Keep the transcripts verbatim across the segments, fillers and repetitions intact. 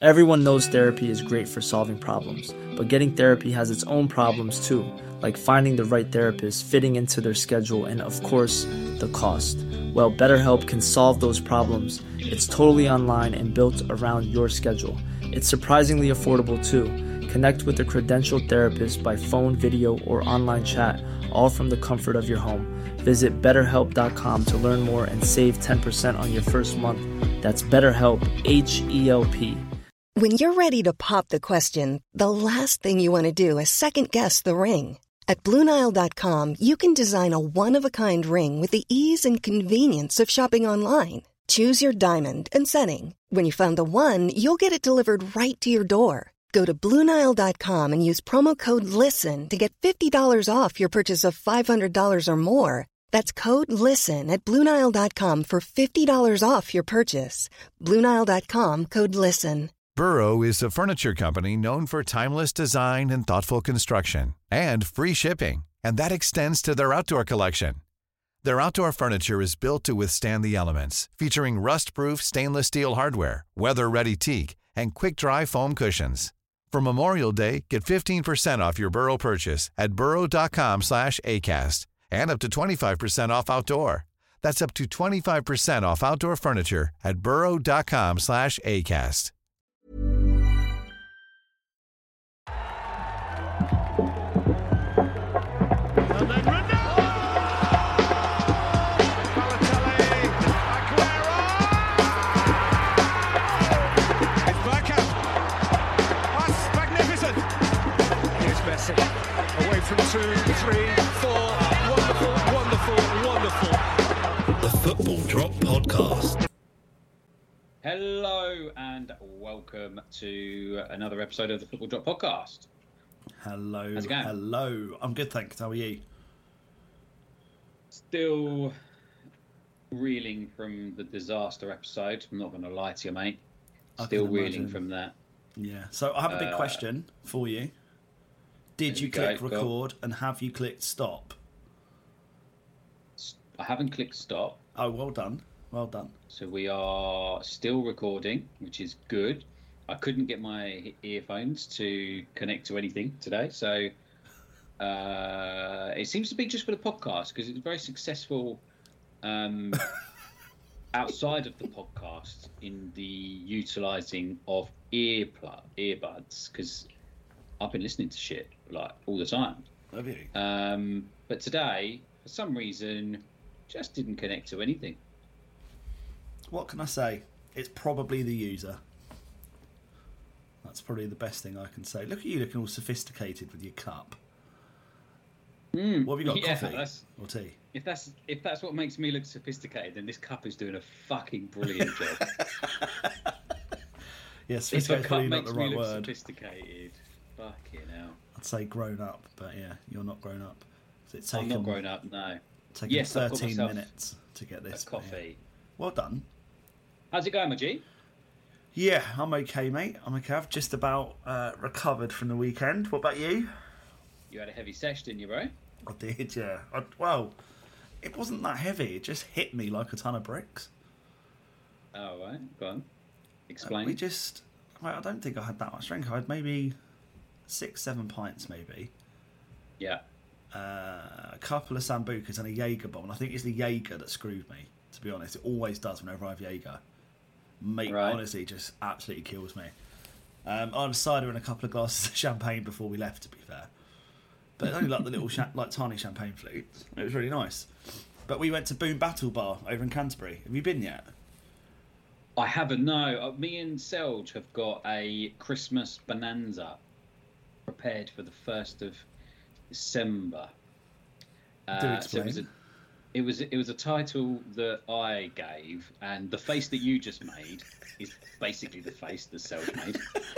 Everyone knows therapy is great for solving problems, but getting therapy has its own problems too, like finding the right therapist, fitting into their schedule, and of course, the cost. Well, BetterHelp can solve those problems. It's totally online and built around your schedule. It's surprisingly affordable too. Connect with a credentialed therapist by phone, video, or online chat, all from the comfort of your home. Visit better help dot com to learn more and save ten percent on your first month. That's BetterHelp, H E L P. When you're ready to pop the question, the last thing you want to do is second-guess the ring. At Blue Nile dot com, you can design a one-of-a-kind ring with the ease and convenience of shopping online. Choose your diamond and setting. When you find the one, you'll get it delivered right to your door. Go to Blue Nile dot com and use promo code LISTEN to get fifty dollars off your purchase of five hundred dollars or more. That's code LISTEN at Blue Nile dot com for fifty dollars off your purchase. Blue Nile dot com, code LISTEN. Burrow is a furniture company known for timeless design and thoughtful construction, and free shipping, and that extends to their outdoor collection. Their outdoor furniture is built to withstand the elements, featuring rust-proof stainless steel hardware, weather-ready teak, and quick-dry foam cushions. For Memorial Day, get fifteen percent off your Burrow purchase at burrow dot com slash acast, and up to twenty-five percent off outdoor. That's up to twenty-five percent off outdoor furniture at burrow dot com slash acast. And then Ronaldo! Balotelli, Aguero! It's Bergkamp. That's magnificent. Here's Messi. Away from two, three, four. Wonderful, wonderful, wonderful. The Football Drop Podcast. Hello and welcome to another episode of the Football Drop Podcast. Hello, How's it going? hello. I'm good, thanks. How are you? Still reeling from the disaster episode. I'm not going to lie to you, mate. I Still can reeling imagine. from that. Yeah. So I have a big Uh, question for you. Did there you we go, click go. record and have you clicked stop? I haven't clicked stop, Oh, well done. Well done. so we are still recording, which is good. I couldn't get my earphones to connect to anything today, so uh, it seems to be just for the podcast because it was very successful um, outside of the podcast in the utilising of earplug earbuds because I've been listening to shit like all the time. Have you? Um, but today, for some reason, just didn't connect to anything. What can I say? It's probably the user. That's probably the best thing I can say. Look at you looking all sophisticated with your cup. Mm, What have you got, yeah, coffee that's- or tea? If that's if that's what makes me look sophisticated, then this cup is doing a fucking brilliant job. Yeah, If a sophisticated cup probably not makes the me right look word. sophisticated, fucking hell. I'd say grown up, but yeah, you're not grown up. So it's I'm taken, not grown up, no. taken Yes, I've got thirteen myself minutes to get A this. but yeah. coffee. Well done. How's it going, my G? Yeah, I'm okay, mate. I'm okay. I've just about uh, recovered from the weekend. What about you? You had a heavy sesh, didn't you, bro? I did, yeah. I, well, it wasn't that heavy. It just hit me like a ton of bricks. Oh, right. Go on. Uh, Explain. we just... Well, I don't think I had that much drink. I had maybe six, seven pints, maybe. Yeah. Uh, a couple of Sambucas and a Jaeger bomb. And I think it's the Jaeger that screwed me, to be honest. It always does whenever I have Jaeger. Mate, Right. honestly, just absolutely kills me. Um, I had a cider and a couple of glasses of champagne before we left, to be fair. But it's only like the little, cha- like tiny champagne flutes. It was really nice. But we went to Boom Battle Bar over in Canterbury. Have you been yet? I haven't, no. Uh, me and Selge have got a Christmas bonanza prepared for the first of December. Do Uh, explain. so it was a it was it was a title that I gave, and the face that you just made is basically the face that Selge made.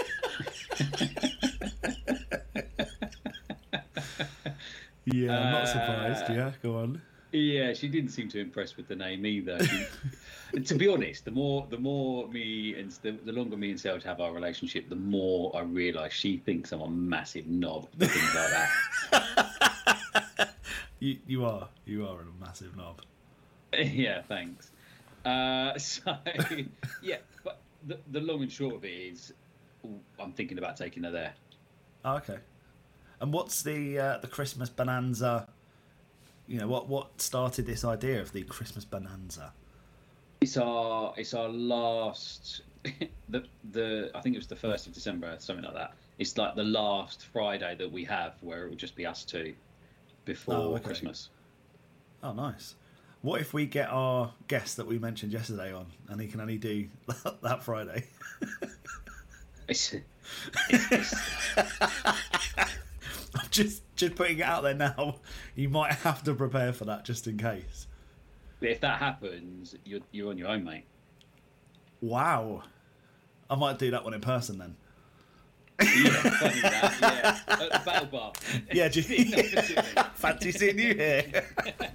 Yeah, I'm not Uh, surprised. Yeah, go on. Yeah, she didn't seem too impressed with the name either. She, to be honest, the more the more me and the, the longer me and Selge have our relationship, the more I realise she thinks I'm a massive knob for things like that. You you are you are a massive knob. Yeah, thanks. Uh, so yeah, but the, the long and short of it is, I'm thinking about taking her there. Oh, okay. And what's the uh, the Christmas bonanza? You know, what what started this idea of the Christmas bonanza? It's our it's our last the the I think it was the first of December, something like that. It's like the last Friday that we have where it will just be us two before Oh, okay. Christmas. Oh, nice. What if we get our guest that we mentioned yesterday on, and he can only do that Friday? It's, it's, I'm just just putting it out there now. You might have to prepare for that just in case. if that happens, you're you're on your own, mate. Wow. I might do that one in person then. Yeah, funny that, yeah. At the Battle Bar. Yeah, just, fancy seeing you here.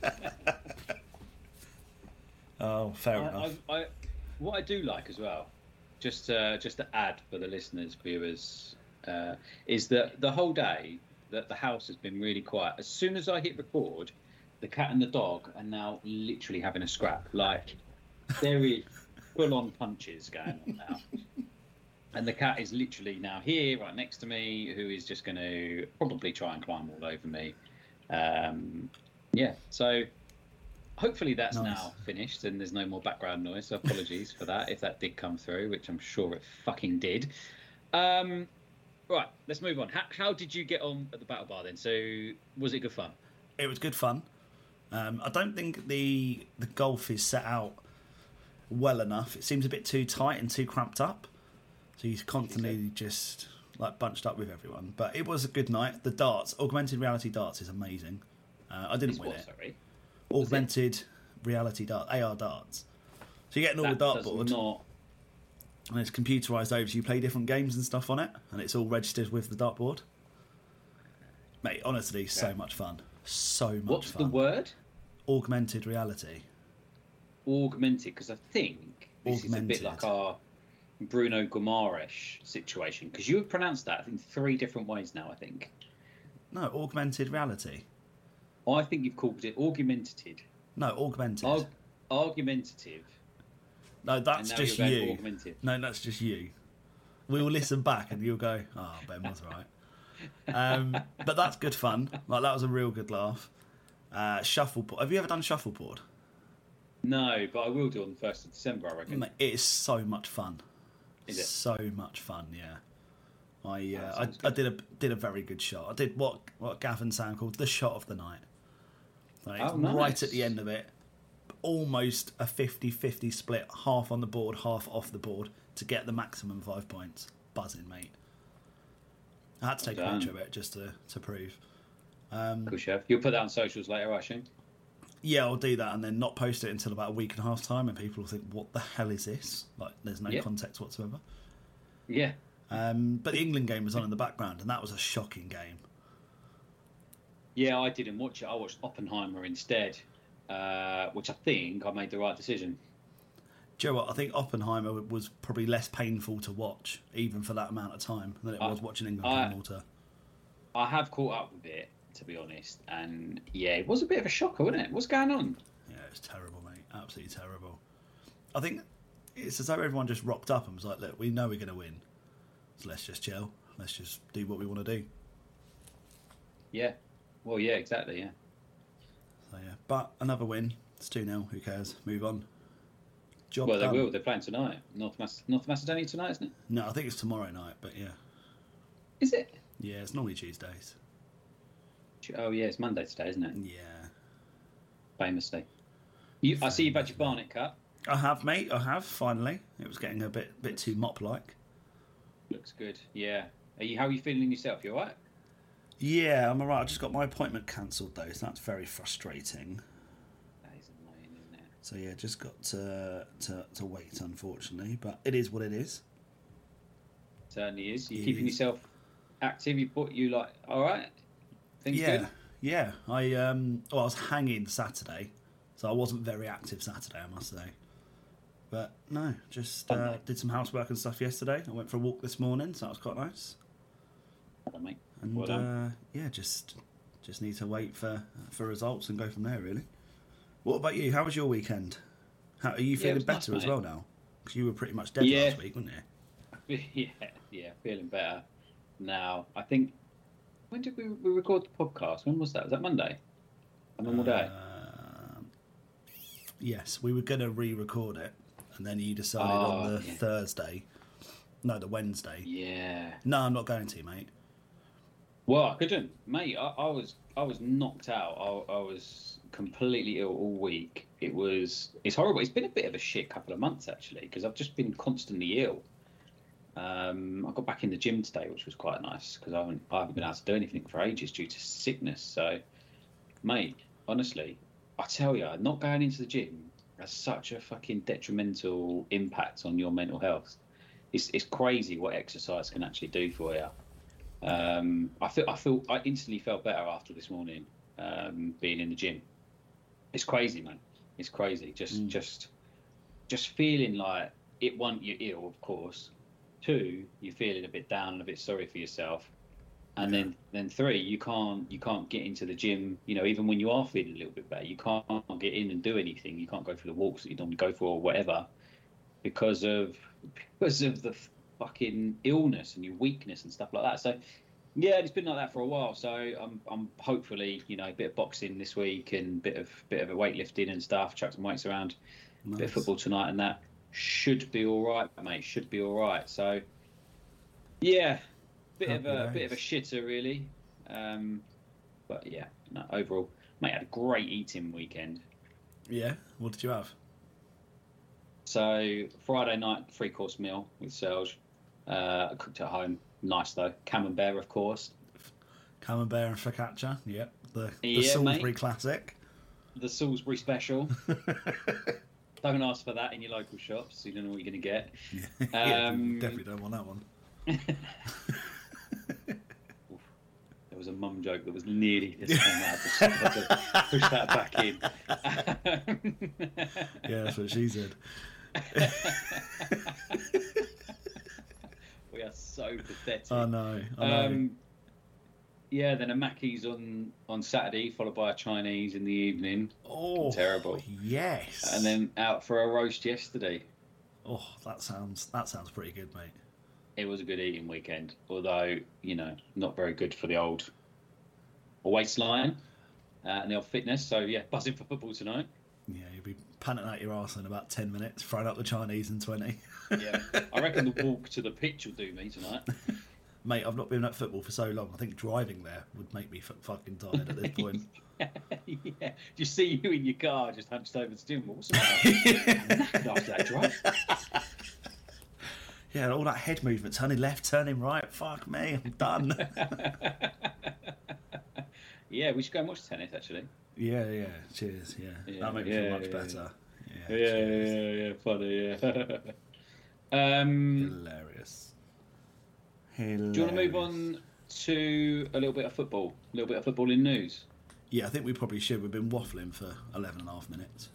Oh, fair I, enough. I, I, what I do like as well, just uh, just to add for the listeners, viewers, uh, is that the whole day that the house has been really quiet. As soon as I hit record, the cat and the dog are now literally having a scrap. Like, there is full-on punches going on now. And the cat is literally now here, right next to me, who is just going to probably try and climb all over me. Um, yeah, so hopefully that's Nice. now finished and there's no more background noise. So apologies for that if that did come through, which I'm sure it fucking did. Um, right, let's move on. How, how did you get on at the Battle Bar then? So was it good fun? It was good fun. Um, I don't think the the golf is set out well enough. It seems a bit too tight and too cramped up. So he's constantly just like bunched up with everyone. But it was a good night. The darts, augmented reality darts, is amazing. Uh, I didn't It's win what, it. sorry? Augmented reality darts, A R darts. So you get an all That the does dartboard, not... and it's computerised over. So you play different games and stuff on it, and it's all registered with the dartboard. Mate, honestly, so Yeah. much fun. So much What's fun. the word? Augmented reality. Augmented, because I think this Augmented. is a bit like our Bruno Guimaraes situation, because you have pronounced that in three different ways now, I think. No, augmented reality. I think you've called it augmented. No, augmented. Arg- argumentative. no, And that's now just you're going you. augmented. No, that's just you. We will listen back and you'll go, oh, Ben was right. Um, but that's good fun. Like, that was a real good laugh. Uh, shuffleboard. Have you ever done shuffleboard? No, but I will do on the first of December, I reckon. Mate, it is so much fun. Is it? So much fun, yeah. I uh, Oh, sounds I, I did a did a very good shot. I did what what Gav and Sam called the shot of the night. Like, Oh, nice. Right at the end of it, almost a fifty-fifty split, half on the board, half off the board, to get the maximum five points. Buzzing, mate. I had to take Well a done. picture of it just to, to prove. Um, Cool, Chef. You'll put that on socials later, I assume? Yeah, I'll do that and then not post it until about a week and a half time, and people will think, "What the hell is this?" Like, there's no Yeah. context whatsoever. Yeah. Um, but the England game was on in the background, and that was a shocking game. Yeah, I didn't watch it. I watched Oppenheimer instead, uh, which I think I made the right decision. Do you know what? I think Oppenheimer was probably less painful to watch, even for that amount of time, than it I- was watching England I- play Malta. I have caught up with it, to be honest, and yeah, it was a bit of a shocker, wasn't it? What's going on? Yeah, it's terrible, mate. Absolutely terrible. I think it's as though everyone just rocked up and was like, "Look, we know we're going to win, so let's just chill. Let's just do what we want to do." Yeah. Well, yeah, exactly, yeah. So yeah, but another win. It's two nil. Who cares? Move on. Job Well, they done. will. They're playing tonight. North, Mas- North Macedonia tonight, isn't it? No, I think it's tomorrow night. But yeah, Is it? yeah, it's normally Tuesdays. Oh, yeah, it's Monday today, isn't it? Yeah, Famously. You, I see you've had your Barnet cut. I have, mate. I have finally. It was getting a bit bit too mop like. Looks good. Yeah. Are you? How are you feeling yourself? You all right? Yeah, I'm alright. I just got my appointment cancelled though, so that's very frustrating. That is annoying, isn't it? So yeah, just got to to, to wait, unfortunately. But it is what it is. Certainly is. You're It keeping is. yourself active. You put you like all right. Things yeah, good. yeah. I um, well, I was hanging Saturday, so I wasn't very active Saturday, I must say. But no, just uh, Sunday. did some housework and stuff yesterday. I went for a walk this morning, so that was quite nice. Well, mate. And Well done. uh, yeah, just just need to wait for for results and go from there. Really. What about you? How was your weekend? How are you Yeah, it feeling was nice, better as mate. well now? Because you were pretty much dead Yeah. last week, weren't you? Yeah. yeah, feeling better now. I think, when did we, we record the podcast? When was that? Was that Monday? A normal day? Uh, yes, we were going to re-record it, and then you decided Oh, on the yeah. Thursday. No, the Wednesday. Yeah. No, I'm not going to, mate. Well, I couldn't, mate. I, I was I was knocked out. I, I was completely ill all week. It was it's horrible. It's been a bit of a shit couple of months actually, because I've just been constantly ill. Um, I got back in the gym today, which was quite nice because I haven't I haven't been able to do anything for ages due to sickness. So, mate, honestly, I tell you, not going into the gym has such a fucking detrimental impact on your mental health. It's it's crazy what exercise can actually do for you. Um, I feel I feel I instantly felt better after this morning um, being in the gym. It's crazy, man. It's crazy. Just Mm. just just feeling like it. One, you're ill, of course. Two, you're feeling a bit down and a bit sorry for yourself. And Yeah. then then three, you can't you can't get into the gym. You know, even when you are feeling a little bit better, you can't get in and do anything. You can't go for the walks that you normally go for or whatever because of because of the fucking illness and your weakness and stuff like that. So yeah, it's been like that for a while. So I'm I'm hopefully, you know, a bit of boxing this week and bit of bit of a weightlifting and stuff, chuck some weights around, a bit of Nice. football tonight, and that should be all right, mate. Should be all right. So yeah, bit of Happy a bit of a days. shitter really. Um, but yeah, no, overall, mate, had a great eating weekend. Yeah, what did you have? So Friday night, three course meal with Serge. Uh, I cooked at home. Nice though. Camembert, of course. Camembert and focaccia. Yep, the, the Yeah, Salisbury mate. classic. The Salisbury special. Don't ask for that in your local shops. So you don't know what you're going to get. yeah, Um, definitely don't want that one. There was a mum joke that was nearly this time out. I had to push that back in. Yeah, that's what she said. We are so pathetic. I know. I know. Um, yeah, then a Mackey's on, on Saturday, followed by a Chinese in the evening. oh, terrible. Yes. And then out for a roast yesterday. oh, that sounds that sounds pretty good, mate. It was a good eating weekend, although, you know, not very good for the old waistline uh, and the old fitness. So, yeah, buzzing for football tonight. Yeah, you'll be panting out your arse in about ten minutes, throwing up the Chinese in twenty. Yeah, I reckon the walk to the pitch will do me tonight. Mate, I've not been at football for so long. I think driving there would make me f- fucking tired at this point. Yeah, just see you in your car, just hunched over the steering wheel. What's the matter? I'm knackered after that drive. Yeah, all that head movement, turning left, turning right. Fuck me, I'm done. Yeah, we should go and watch tennis, actually. yeah, yeah. Cheers. Yeah, Yeah, that makes me yeah, feel much yeah, better. Yeah, Yeah, yeah, cheers. yeah, funny, yeah. um, Hilarious. Hilarious. do you want to move on to a little bit of football? A little bit of footballing news? Yeah, I think we probably should. We've been waffling for eleven and a half minutes.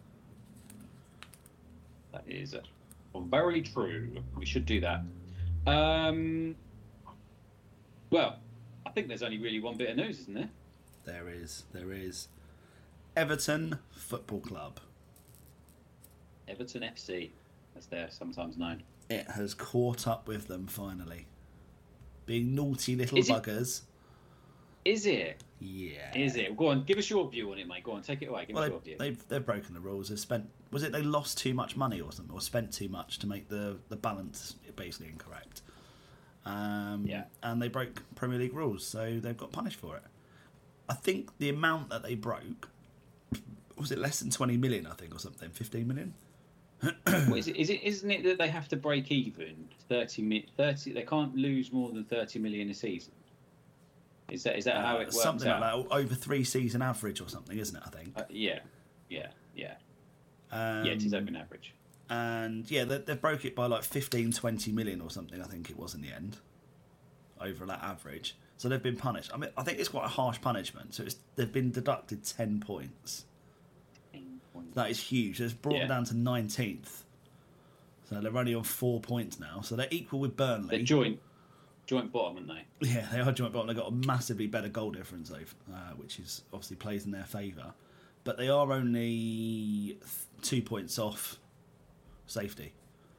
That is very true. We should do that. Um, well, I think there's only really one bit of news, isn't there? There is, there is. Everton Football Club. Everton F C, as they're sometimes known. It has caught up with them finally. Being naughty little Is it- buggers. Is it? Yeah. Is it? Go on, give us your view on it, mate. Go on, take it away. Give Well, us your they, view. they've they've broken the rules. They've spent. Was it they lost too much money or something, or spent too much to make the the balance basically incorrect? Um, Yeah. And they broke Premier League rules, so they've got punished for it. I think the amount that they broke was it less than twenty million, I think, or something, fifteen million. What is it? Is it? Isn't it that they have to break even thirty? mi- thirty. They can't lose more than thirty million a season. Is that is that how it works Something out? like that, over three season average or something, isn't it? I think. Uh, yeah, yeah, yeah. Um, yeah, it is open average. And yeah, they, they broke it by like fifteen, twenty million or something, I think it was in the end, over that average. So they've been punished. I mean, I think it's quite a harsh punishment. So it's, they've been deducted ten points. That is huge. It's brought Yeah. them down to nineteenth. So they're only on four points now. So they're equal with Burnley. They're joint, joint bottom, aren't they? Yeah, they are joint bottom. They've got a massively better goal difference, though, uh, which is obviously plays in their favour. But they are only th- two points off safety.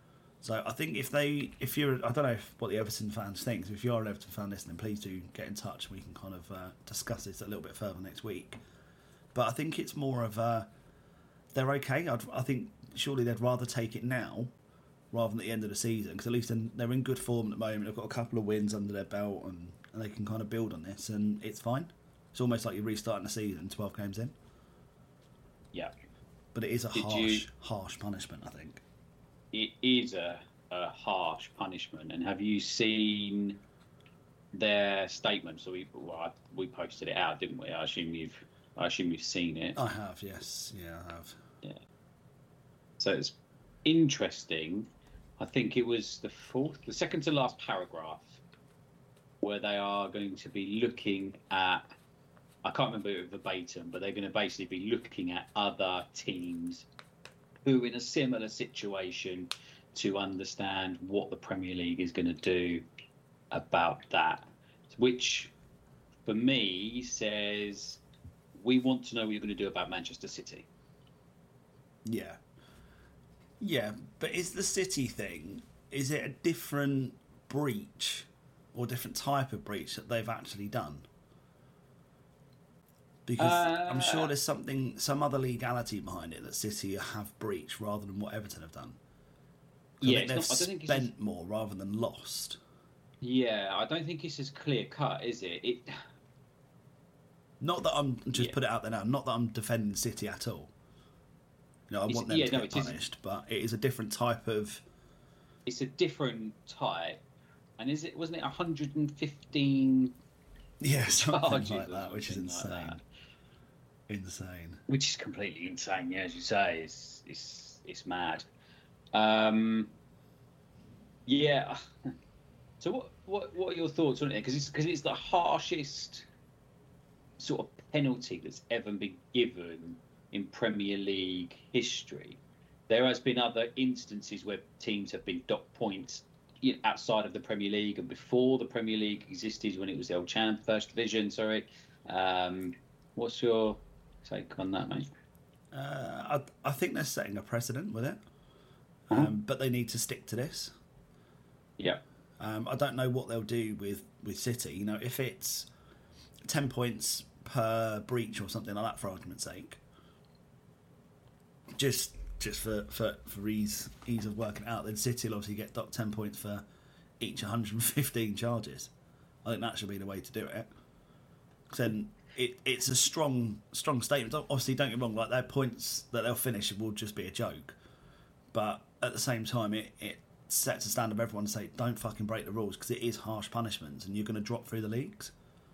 So I think if they, if you're, I don't know if, what the Everton fans think. So if you're an Everton fan listening, please do get in touch. We can kind of uh, discuss this a little bit further next week. But I think it's more of a, they're okay. I'd, I think surely they'd rather take it now rather than at the end of the season, because at least in, they're in good form at the moment. They've got a couple of wins under their belt, and, and they can kind of build on this, and it's fine. It's almost like you're restarting the season twelve games in. Yeah. But it is a Did harsh, you... harsh punishment, I think. It is a, a harsh punishment. And have you seen their statement? So we well, I, we posted it out, didn't we? I assume you've I assume you've seen it. I have, yes, yeah, I have. Yeah. So it's interesting. I think it was the fourth, the second to last paragraph, where they are going to be looking at. I can't remember it verbatim, but they're going to basically be looking at other teams who are in a similar situation to understand what the Premier League is going to do about that. Which, for me, says we want to know what you're going to do about Manchester City. Yeah. Yeah, but is the City thing, is it a different breach or different type of breach that they've actually done? Because uh, I'm sure there's something, some other legality behind it that City have breached rather than what Everton have done. So yeah, I think they've not, I don't think spent it's more rather than lost. Yeah, I don't think it's as clear cut, is it? It. Not that I'm just yeah. put it out there now. Not that I'm defending City at all. You know, I it's, want them yeah, to no, get it punished, but it is a different type of. It's a different type, and is it? Wasn't it one hundred fifteen? Yeah, something like that, that, which is insane. Like that. Insane. Which is completely insane. Yeah, as you say, it's it's it's mad. Um. Yeah. So what what what are your thoughts on it? Because it's because it's the harshest sort of penalty that's ever been given in Premier League history. There has been other instances where teams have been docked points outside of the Premier League and before the Premier League existed, when it was the old champ, First Division. Sorry. Um, what's your take on that, mate? Uh, I, I think they're setting a precedent with it, uh-huh. um, but they need to stick to this. Yeah. Um, I don't know what they'll do with, with City. You know, if it's ten points per breach or something like that, for argument's sake, just just for, for, for ease ease of working out, then City will obviously get docked ten points for each one hundred fifteen charges. I think that should be the way to do it. Then it, it's a strong strong statement. Obviously, don't get me wrong, like their points that they'll finish will just be a joke. But at the same time, it, it sets a standard of everyone to say, don't fucking break the rules, because it is harsh punishments and you're going to drop through the leagues.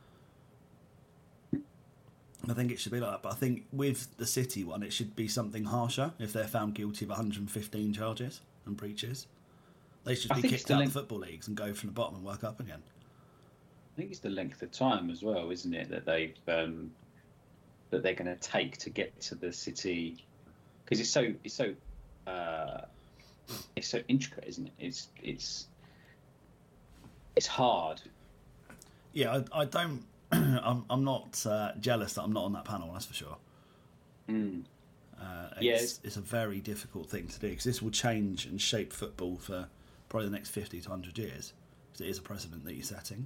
I think it should be like that. But I think with the City one, it should be something harsher if they're found guilty of one hundred fifteen charges and breaches. They should be kicked out of football leagues and go from the bottom and work up again. I think it's the length of time as well, isn't it, that they've um, that they're going to take to get to the City, because it's so it's so uh, it's so intricate, isn't it? It's it's it's hard. Yeah, I, I don't. I'm I'm not uh, jealous that I'm not on that panel. That's for sure. Mm. Uh, it's, yeah, it's, it's a very difficult thing to do, because this will change and shape football for probably the next fifty to one hundred years. Because it is a precedent that you're setting.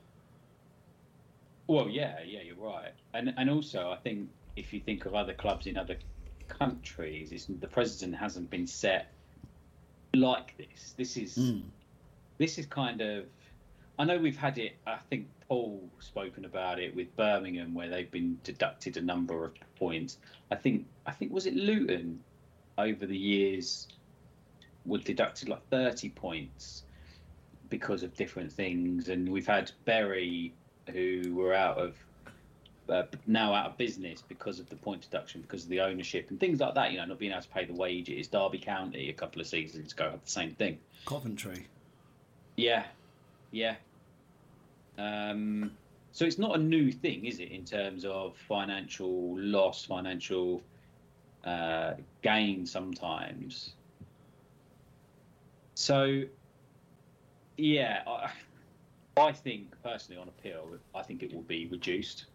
Well, yeah, yeah, you're right, and and also I think if you think of other clubs in other countries, it's, the precedent hasn't been set like this. This is mm. this is kind of. I know we've had it. I think Paul spoken about it with Birmingham, where they've been deducted a number of points. I think I think was it Luton over the years were deducted like thirty points because of different things, and we've had Bury, who were out of uh, now out of business because of the point deduction, because of the ownership and things like that. You know, not being able to pay the wages. Derby County a couple of seasons ago had the same thing. Coventry. Yeah, yeah. Um, so it's not a new thing, is it, in terms of financial loss, financial uh, gain sometimes. So, yeah. I, I think, personally, on appeal, I think it will be reduced.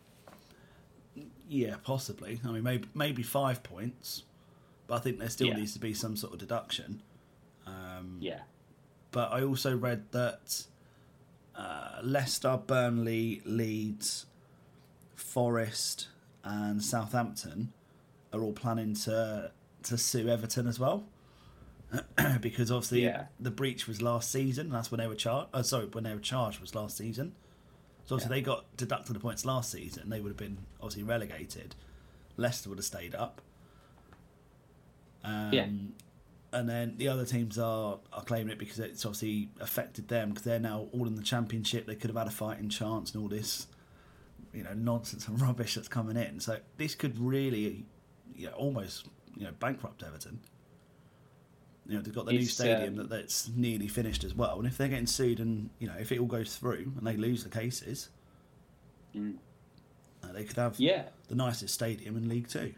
Yeah, possibly. I mean, maybe maybe five points, but I think there still yeah. needs to be some sort of deduction. Um, Yeah. But I also read that uh, Leicester, Burnley, Leeds, Forest, and Southampton are all planning to to sue Everton as well, because obviously Yeah. the breach was last season. That's when they were charged. Oh, sorry, when they were charged was last season. So obviously Yeah. they got deducted the points last season. They would have been obviously relegated. Leicester would have stayed up. Um, Yeah. And then the other teams are, are claiming it because it's obviously affected them because they're now all in the Championship. They could have had a fighting chance and all this, you know, nonsense and rubbish that's coming in. So this could really, you know, almost, you know, bankrupt Everton. You know, they've got the new It's, stadium um, that that's nearly finished as well. And if they're getting sued and, you know, if it all goes through and they lose the cases, Mm. uh, they could have Yeah. the nicest stadium in League Two.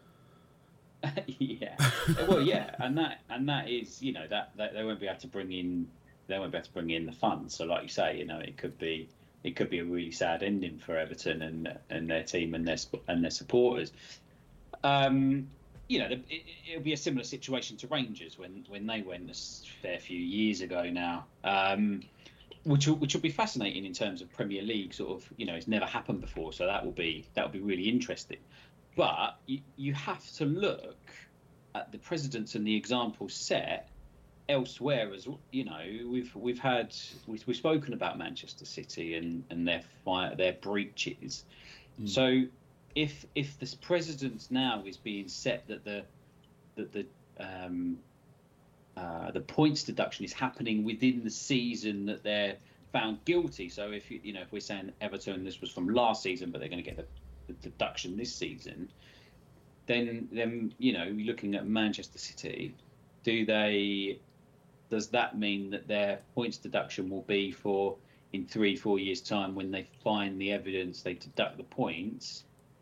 Yeah. Well, yeah, and that and that is, you know, that, that they won't be able to bring in they won't be able to bring in the funds. So, like you say, you know, it could be it could be a really sad ending for Everton and and their team and their sp- and their supporters. Um, you know, it, it'll be a similar situation to Rangers when when they went a fair few years ago now. Um, which will, which will be fascinating in terms of Premier League. Sort of, you know, it's never happened before, so that will be that will be really interesting. But you, you have to look at the precedents and the examples set elsewhere as you know. We've we've had we've, we've spoken about Manchester City and and their fire, their breaches. Mm. So if if this precedent now is being set that the that the um, uh, the points deduction is happening within the season that they're found guilty. So if you you know if we're saying Everton, this was from last season, but they're going to get the the deduction this season, then then you know, looking at Manchester City, do they does that mean that their points deduction will be for in three four years time when they find the evidence, they deduct the points?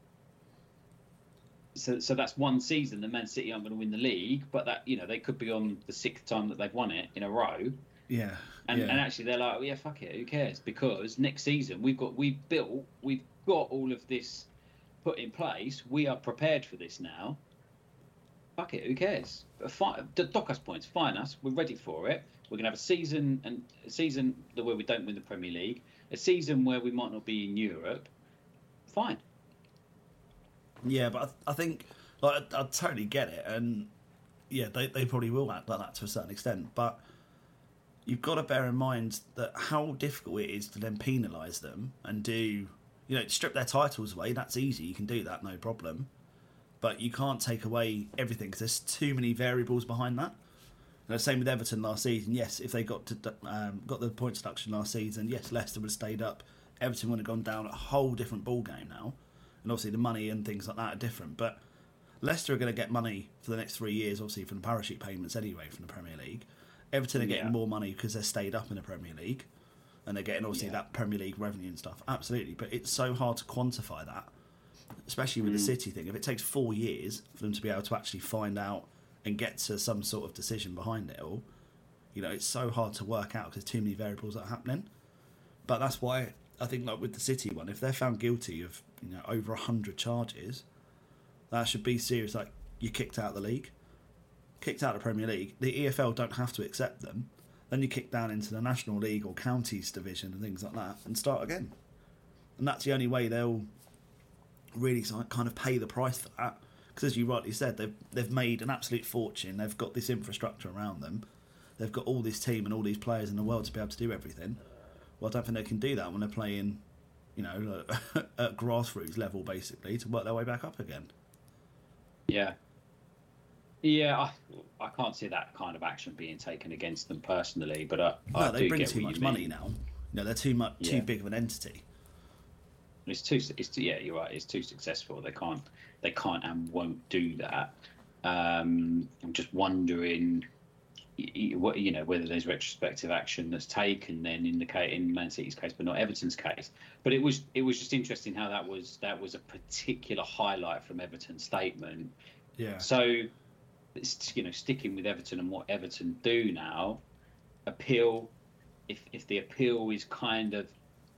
So so that's one season that Man City aren't going to win the league, but that, you know, they could be on the sixth time that they've won it in a row. Yeah. And yeah. and actually they're like, well, yeah, fuck it, who cares? Because next season we've got we've built we've got all of this put in place. We are prepared for this now. Fuck it, who cares? Fine, dock us points, fine us. We're ready for it. We're gonna have a season and a season where we don't win the Premier League, a season where we might not be in Europe. Fine. Yeah, but I, I think like I, I totally get it, and yeah, they they probably will act like that to a certain extent. But you've got to bear in mind that how difficult it is to then penalise them and do. You know, strip their titles away, that's easy. You can do that, no problem. But you can't take away everything because there's too many variables behind that. You know, same with Everton last season. Yes, if they got to um, got the points deduction last season, yes, Leicester would have stayed up. Everton would have gone down, a whole different ball game now. And obviously the money and things like that are different. But Leicester are going to get money for the next three years, obviously, from the parachute payments anyway from the Premier League. Everton are getting Yeah. more money because they're stayed up in the Premier League. And they're getting, obviously, Yeah. that Premier League revenue and stuff. Absolutely. But it's so hard to quantify that, especially with mm. the City thing. If it takes four years for them to be able to actually find out and get to some sort of decision behind it all, you know, it's so hard to work out because there's too many variables that are happening. But that's why I think, like with the City one, if they're found guilty of, you know, over one hundred charges, that should be serious. Like, you're kicked out of the league, kicked out of the Premier League. The E F L don't have to accept them. Then you kick down into the National League or Counties Division and things like that and start again. And that's the only way they'll really kind of pay the price for that. Because as you rightly said, they've, they've made an absolute fortune. They've got this infrastructure around them. They've got all this team and all these players in the world to be able to do everything. Well, I don't think they can do that when they're playing, you know, at grassroots level, basically, to work their way back up again. Yeah. Yeah, I, I can't see that kind of action being taken against them personally, but I, no, I they do bring get too what much you money mean. now. You know, they're too much, Yeah. too big of an entity. It's too, it's too, yeah, you're right. It's too successful. They can't, they can't and won't do that. Um, I'm just wondering, what you know, whether there's retrospective action that's taken then in the case, in Man City's case, but not Everton's case. But it was, it was just interesting how that was, that was a particular highlight from Everton's statement. Yeah. So, you know, sticking with Everton and what Everton do now, appeal. If if the appeal is kind of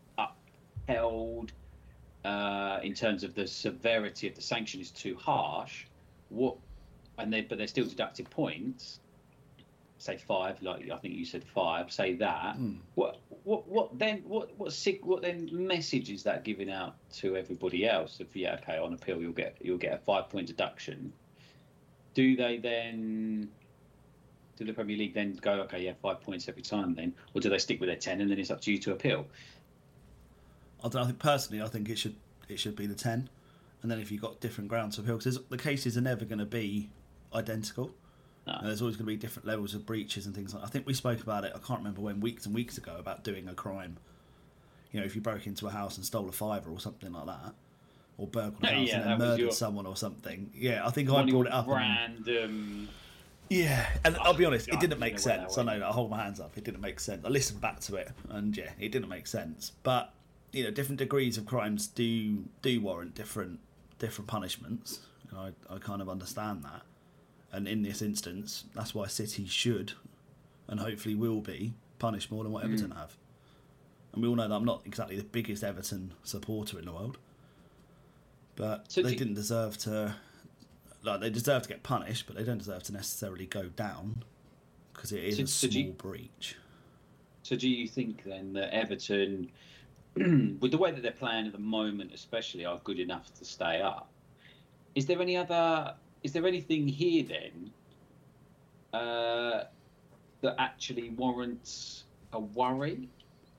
upheld uh, in terms of the severity of the sanction is too harsh, what, and they but they're still deducted points. say five, like I think you said five, say that. Mm. What what what then? What what sig, What then message is that giving out to everybody else? If yeah, okay, on appeal you'll get you'll get a five point deduction. Do they then? Do the Premier League then go, okay, yeah, five points every time then, or do they stick with their ten and then it's up to you to appeal? I don't. I think personally, I think it should it should be the ten, and then if you've got different grounds to appeal, because the cases are never going to be identical. No. And there's always going to be different levels of breaches and things like that. I think we spoke about it, I can't remember when, weeks and weeks ago, about doing a crime. You know, if you broke into a house and stole a fiver or something like that, or burgled a house yeah, and then murdered your... someone or something. Yeah, I think I brought it up. Random... And... Yeah, and I'll be honest, it didn't make know sense. I know, I hold my hands up, it didn't make sense. I listened back to it, and yeah, it didn't make sense. But, you know, different degrees of crimes do do warrant different different punishments. And I, I kind of understand that. And in this instance, that's why City should, and hopefully will be, punished more than what Everton mm. have. And we all know that I'm not exactly the biggest Everton supporter in the world, but so they didn't deserve to. Like, they deserve to get punished, but they don't deserve to necessarily go down, because it is so, a small so you, breach. So do you think then that Everton, with the way that they're playing at the moment especially, are good enough to stay up? Is there any other... Is there anything here then uh, that actually warrants a worry?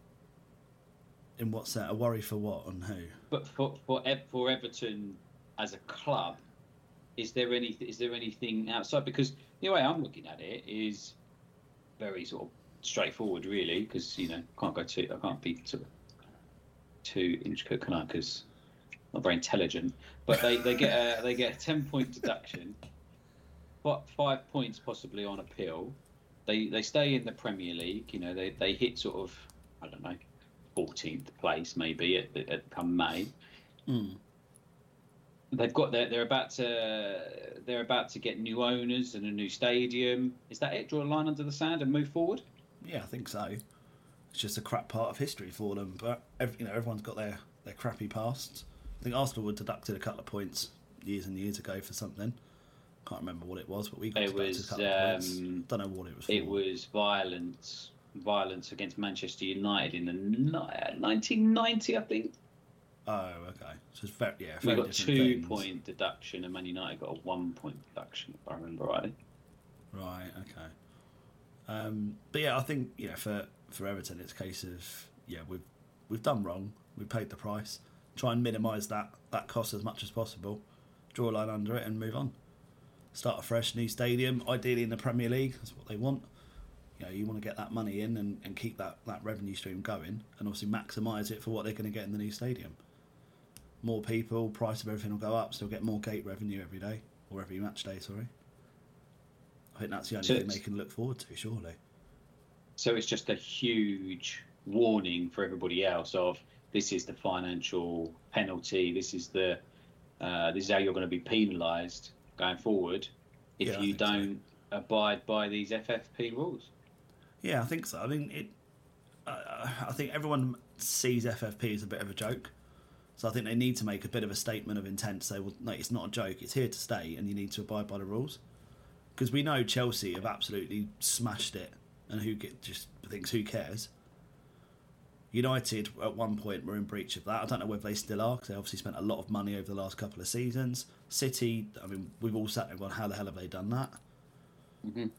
In what sense? A worry for what and who? But for for for Everton as a club, is there any is there anything outside? Because the way I'm looking at it is very sort of straightforward, really. Because you know, can't go too I can't be sort of too intricate, can I? Because not very intelligent, but they, they get a they get a ten point deduction, but five points possibly on appeal. They they stay in the Premier League. You know, they, they hit sort of I don't know fourteenth place maybe at, at come May. Mm. They've got they're, they're about to they're about to get new owners and a new stadium. Is that it? Draw a line under the sand and move forward? Yeah, I think so. It's just a crap part of history for them, but you know everyone's got their, their crappy pasts. I think Arsenal were deducted a couple of points years and years ago for something. Can't remember what it was, but we got it deducted was, a couple um, of points. Don't know what it was for. It was violence, violence against Manchester United in the nineteen ninety, I think. Oh, okay. So it's very, yeah, we very got different two things. point deduction, and Man United got a one point deduction, if I remember right. Right. Okay. Um, but yeah, I think you know for for Everton, it's a case of yeah we've we've done wrong. We paid the price. Try and minimise that, that cost as much as possible. Draw a line under it and move on. Start a fresh new stadium, ideally in the Premier League. That's what they want. You know, you want to get that money in and, and keep that, that revenue stream going, and obviously maximise it for what they're going to get in the new stadium. More people, price of everything will go up, so they'll get more gate revenue every day, or every match day, sorry. I think that's the only so thing they can look forward to, surely. So it's just a huge warning for everybody else of, this is the financial penalty. This is the uh, this is how you're going to be penalised going forward if yeah, you don't so. abide by these F F P rules. Yeah, I think so. I mean, it. Uh, I think everyone sees F F P as a bit of a joke, so I think they need to make a bit of a statement of intent. To say, well, no, it's not a joke. It's here to stay, and you need to abide by the rules. Because we know Chelsea have absolutely smashed it, and who get, just thinks who cares. United at one point were in breach of that. I don't know whether they still are, because they obviously spent a lot of money over the last couple of seasons. City, I mean, we've all sat there and gone, how the hell have they done that? Mm-hmm.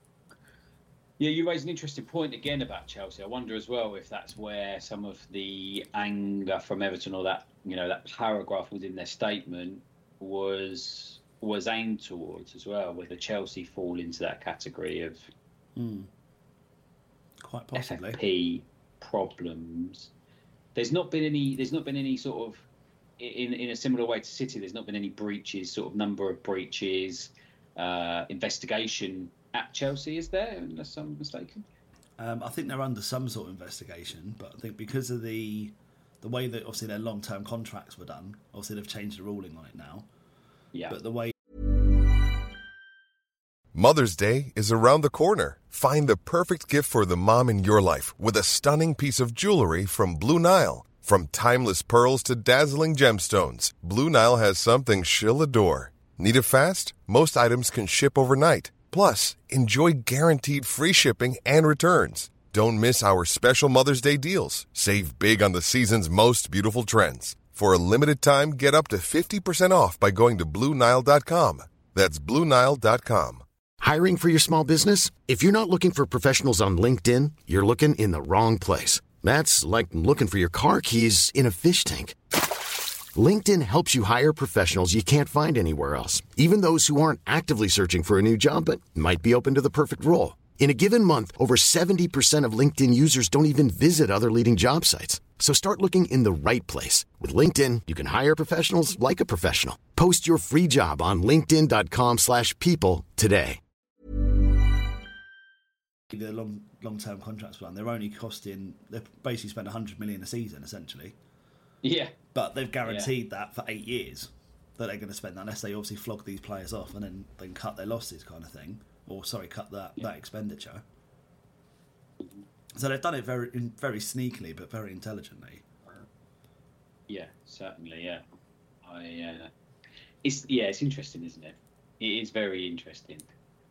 Yeah, you raise an interesting point again about Chelsea. I wonder as well if that's where some of the anger from Everton, or that you know that paragraph within their statement was was aimed towards as well, whether Chelsea fall into that category of mm. quite possibly F F P problems. There's not been any. There's not been any sort of in in a similar way to City. There's not been any breaches, sort of number of breaches, uh, investigation at Chelsea. Is there, unless I'm mistaken? Um, I think they're under some sort of investigation, but I think because of the the way that obviously their long term contracts were done, obviously they've changed the ruling on it now. Yeah. But the way Mother's Day is around the corner. Find the perfect gift for the mom in your life with a stunning piece of jewelry from Blue Nile. From timeless pearls to dazzling gemstones, Blue Nile has something she'll adore. Need it fast? Most items can ship overnight. Plus, enjoy guaranteed free shipping and returns. Don't miss our special Mother's Day deals. Save big on the season's most beautiful trends. For a limited time, get up to fifty percent off by going to Blue Nile dot com. That's Blue Nile dot com. Hiring for your small business? If you're not looking for professionals on LinkedIn, you're looking in the wrong place. That's like looking for your car keys in a fish tank. LinkedIn helps you hire professionals you can't find anywhere else, even those who aren't actively searching for a new job but might be open to the perfect role. In a given month, over seventy percent of LinkedIn users don't even visit other leading job sites. So start looking in the right place. With LinkedIn, you can hire professionals like a professional. Post your free job on linkedin dot com slash people today. The long, long-term contracts one, they're only costing, they've basically spent one hundred million a season, essentially. Yeah. But they've guaranteed yeah. that for eight years, that they're going to spend that, unless they obviously flog these players off and then, then cut their losses kind of thing. Or, sorry, cut that, yeah. that expenditure. So they've done it very very sneakily, but very intelligently. Yeah, certainly, yeah. I, uh, it's yeah, it's interesting, isn't it? It is very interesting.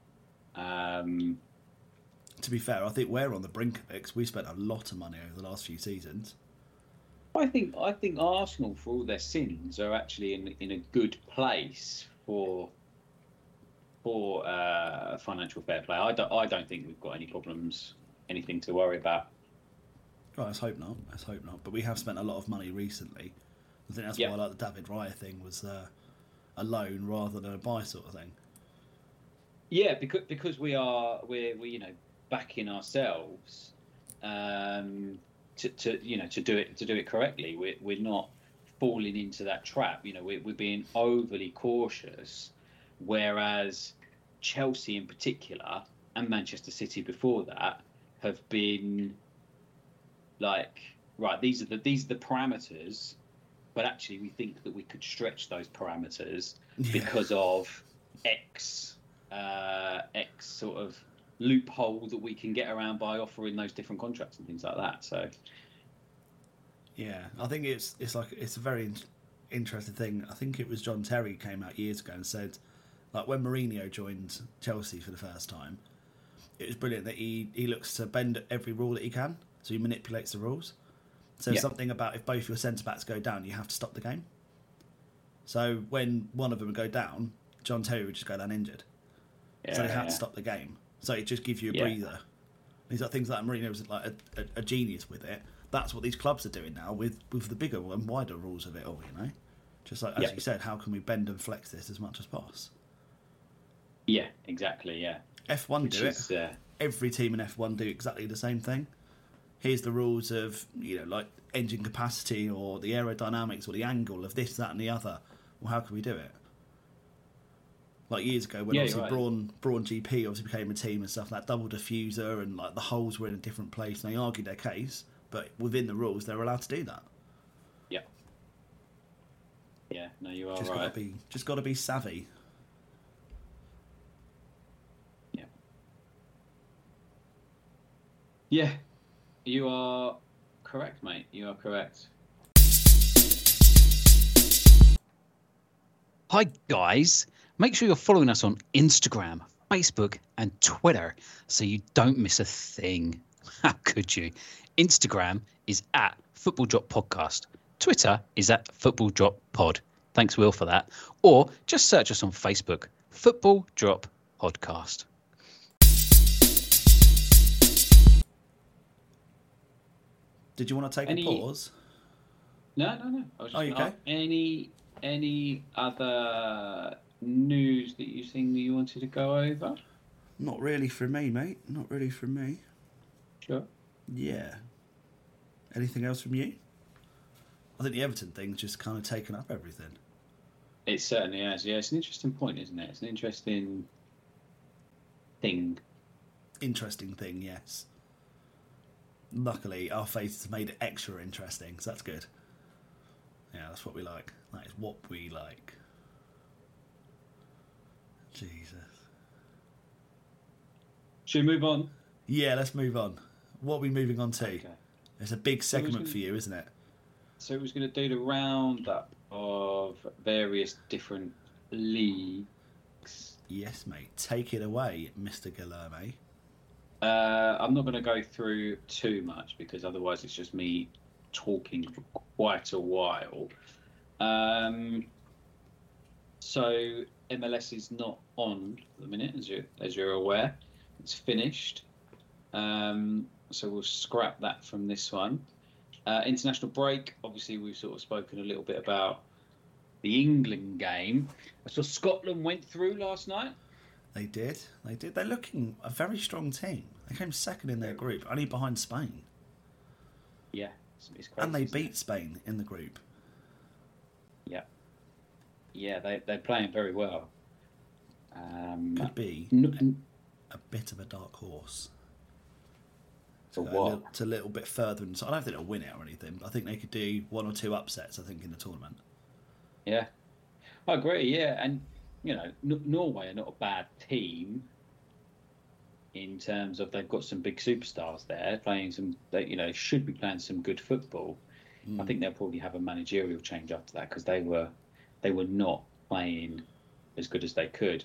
Um, to be fair, I think we're on the brink of it, because we spent a lot of money over the last few seasons. I think I think Arsenal, for all their sins, are actually in in a good place for for uh, financial fair play. I don't I don't think we've got any problems, anything to worry about. Well, let's hope not. Let's hope not. But we have spent a lot of money recently. I think that's yep. why I like the David Raya thing was uh, a loan rather than a buy sort of thing. Yeah, because because we are we're we you know backing ourselves. Um, To, to you know to do it to do it correctly, we're we're not falling into that trap. You know, we're we're being overly cautious, whereas Chelsea in particular and Manchester City before that have been like, right, these are the these are the parameters, but actually we think that we could stretch those parameters yeah. because of X uh, X sort of loophole that we can get around by offering those different contracts and things like that. So yeah, I think it's it's like it's a very in- interesting thing. I think it was John Terry came out years ago and said, like, when Mourinho joined Chelsea for the first time, it was brilliant that he he looks to bend every rule that he can, so he manipulates the rules. So yeah. something about if both your centre backs go down, you have to stop the game. So when one of them would go down, John Terry would just go down injured. Yeah, so they had yeah. to stop the game. So it just gives you a yeah. breather. These are things like Mourinho was like a, a, a genius with it. That's what these clubs are doing now with, with the bigger and wider rules of it all, you know? Just like, as yeah. you said, how can we bend and flex this as much as possible? Yeah, exactly, yeah. F one Which do is, it. Uh... Every team in F one do exactly the same thing. Here's the rules of, you know, like engine capacity or the aerodynamics or the angle of this, that and the other. Well, how can we do it? Like years ago, when yeah, obviously right. Braun, Braun G P obviously became a team and stuff, that double diffuser and like the holes were in a different place, and they argued their case, but within the rules, they're allowed to do that. Yeah. Yeah, no, you are just right. Gotta be, just got to be savvy. Yeah. Yeah, you are correct, mate. You are correct. Hi, guys. Make sure you're following us on Instagram, Facebook, and Twitter so you don't miss a thing. How could you? Instagram is at Football Drop Podcast. Twitter is at Football Drop Pod. Thanks, Will, for that. Or just search us on Facebook, Football Drop Podcast. Did you want to take any... a pause? No, no, no. I was just oh, you okay? Any, any other news that you think that you wanted to go over? Not really from me, mate. Not really from me. Sure. Yeah. Anything else from you? I think the Everton thing's just kind of taken up everything. It certainly has. Yeah, it's an interesting point, isn't it? It's an interesting thing. Interesting thing, yes. Luckily, our faces made it extra interesting, so that's good. Yeah, that's what we like. That is what we like. Jesus. Should we move on? Yeah, let's move on. What are we moving on to? Okay. It's a big segment so gonna, for you, isn't it? So it was going to do the roundup of various different leagues Yes, mate. Take it away, Mister Guilherme. Uh, I'm not going to go through too much because otherwise it's just me talking for quite a while. Um, so M L S is not on at the minute, as you as you're aware. It's finished. Um, so we'll scrap that from this one. Uh, international break. Obviously, we've sort of spoken a little bit about the England game. I saw Scotland went through last night. They did. They did. They're looking a very strong team. They came second in their group, only behind Spain. Yeah, it's, it's crazy. And they isn't beat it? Spain in the group. Yeah. Yeah, they, they're playing very well. Um, Could be n- a, a bit of a dark horse. For To go what? A little, to a little bit further. And so I don't think they'll win it or anything. But I think they could do one or two upsets, I think, in the tournament. Yeah. I agree, yeah. And, you know, N- Norway are not a bad team in terms of they've got some big superstars there playing some, they, you know, should be playing some good football. Mm. I think they'll probably have a managerial change after that because they were they were not playing as good as they could.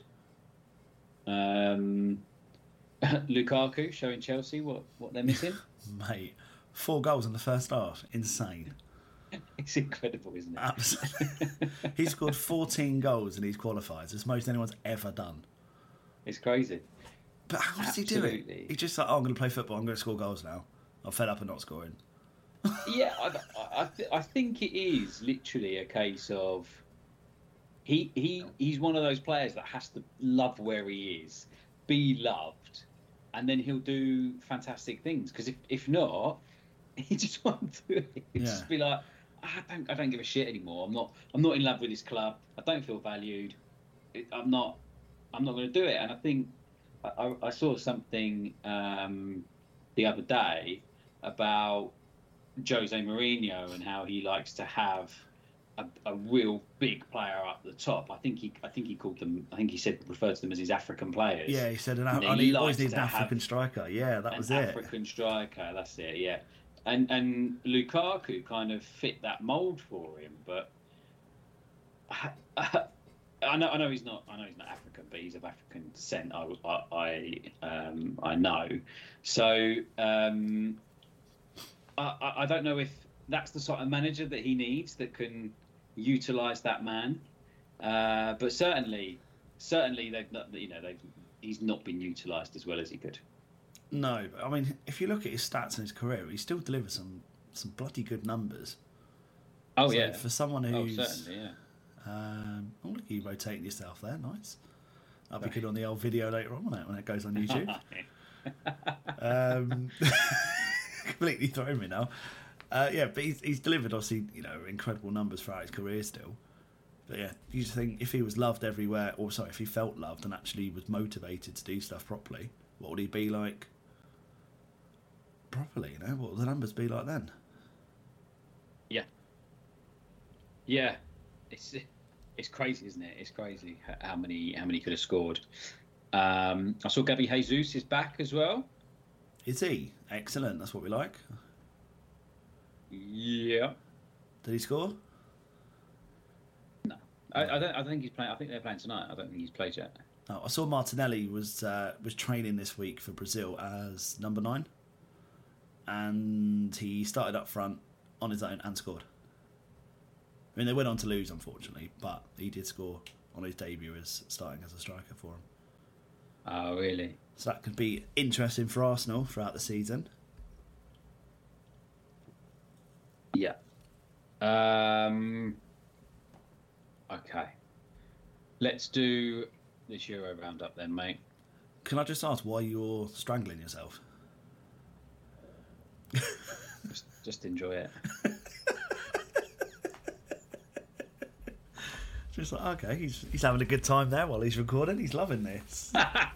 Um, Lukaku showing Chelsea what, what they're missing. Mate, four goals in the first half. Insane. It's incredible, isn't it? Absolutely. He scored fourteen goals in these qualifiers. It's most anyone's ever done. It's crazy. But how does he do it? Absolutely. He's just like, oh, I'm going to play football. I'm going to score goals now. I'm fed up of not scoring. Yeah, I, I, th- I think it is literally a case of he he he's one of those players that has to love where he is, be loved, and then he'll do fantastic things. Because if, if not, he just won't do it. He'll Yeah. just be like, I don't I don't give a shit anymore. I'm not I'm not in love with this club. I don't feel valued. It, I'm not I'm not going to do it. And I think I, I, I saw something um, the other day about Jose Mourinho and how he likes to have a, a real big player up the top. I think he, I think he called them. I think he said referred to them as his African players. Yeah, he said, an, And I he need, always likes need an to African have striker. Yeah, that an was it. African striker. That's it. Yeah, and and Lukaku kind of fit that mould for him. But I, I know I know he's not. I know he's not African, but he's of African descent. I I I, um, I know. So. Um, I, I don't know if that's the sort of manager that he needs that can utilise that man, uh, but certainly, certainly they've not, you know, they've he's not been utilised as well as he could. No, but I mean, if you look at his stats in his career, he still delivers some some bloody good numbers. Oh So yeah, for someone who's, oh certainly, yeah. Um, oh look, you rotating yourself there, nice. That'll be good on the old video later on, won't it, when it goes on YouTube. um, completely throwing me now. Uh, yeah, but he's, he's delivered obviously, you know, incredible numbers throughout his career still. But yeah, you just think if he was loved everywhere, or sorry, if he felt loved and actually was motivated to do stuff properly, what would he be like? Properly, you know, what would the numbers be like then? Yeah, yeah, it's it's crazy, isn't it? It's crazy how many how many could have scored. Um, I saw Gabby Jesus is back as well. Is he? Excellent. That's what we like. Yeah. Did he score? No, I, I don't. I think he's playing. I think they're playing tonight. I don't think he's played yet. Oh, I saw Martinelli was uh, was training this week for Brazil as number nine, and he started up front on his own and scored. I mean, they went on to lose, unfortunately, but he did score on his debut as starting as a striker for him. Oh, really? So that could be interesting for Arsenal throughout the season. Yeah. Um. Okay. Let's do this Euro roundup then, mate. Can I just ask why you're strangling yourself? Just, just enjoy it. Just like, okay, he's he's having a good time there while he's recording. He's loving this.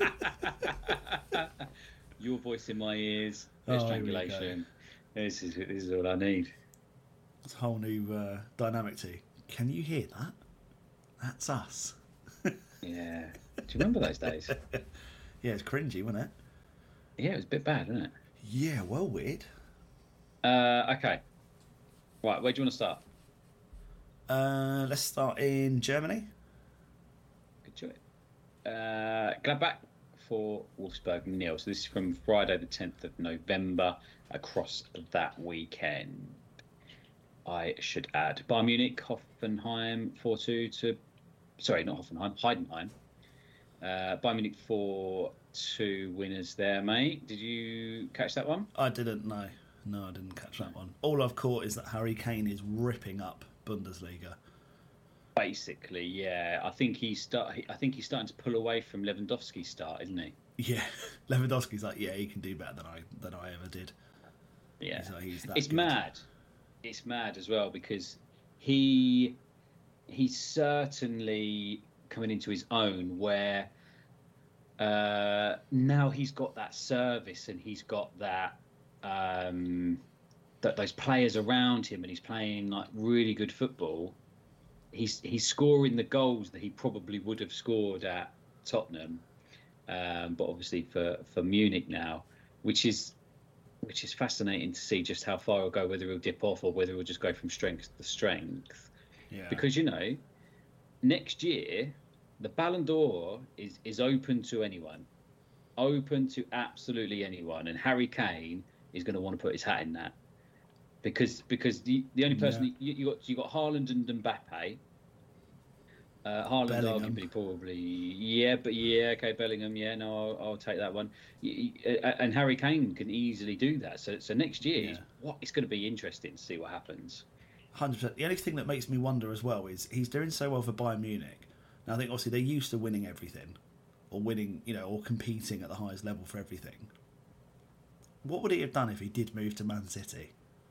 Your voice in my ears. Oh, Strangulation. This is this is all I need. It's a whole new uh, dynamic to you. Can you hear that? That's us. Yeah. Do you remember those days? Yeah, it's cringy, wasn't it? Yeah, it was a bit bad, wasn't it? Yeah, well, weird. Uh, okay. Right, where do you want to start? Uh, let's start in Germany. Good choice. uh, Gladbach for Wolfsburg nil. So this is from Friday the tenth of November across that weekend. I should add Bayern Munich, Hoffenheim four two to, sorry, not Hoffenheim, Heidenheim. Uh, Bayern Munich four two winners there, mate. Did you catch that one? I didn't, no. No, I didn't catch that one. All I've caught is that Harry Kane is ripping up Bundesliga. Basically, yeah. I think he's start. I think he's starting to pull away from Lewandowski's start, isn't he? Yeah, Lewandowski's like, yeah, he can do better than I than I ever did. Yeah, he's like, he's that it's good. mad. It's mad as well because he he's certainly coming into his own where uh, now he's got that service and he's got that um, that those players around him and he's playing like really good football. He's he's scoring the goals that he probably would have scored at Tottenham, um, but obviously for, for Munich now, which is which is fascinating to see just how far he'll go, whether he'll dip off or whether he'll just go from strength to strength. Yeah. Because, you know, next year, the Ballon d'Or is, is open to anyone, open to absolutely anyone. And Harry Kane is going to want to put his hat in that. Because because the, the only person Yeah. you, you got you got Haaland and Mbappe. Uh, Haaland Bellingham. arguably probably yeah, but yeah, okay, Bellingham, yeah, no, I'll, I'll take that one. Y- y- uh, And Harry Kane can easily do that. So so next year, Yeah. what it's going to be interesting to see what happens. one hundred percent. The only thing that makes me wonder as well is he's doing so well for Bayern Munich. Now, I think obviously they're used to winning everything, or winning, you know, or competing at the highest level for everything. What would he have done if he did move to Man City?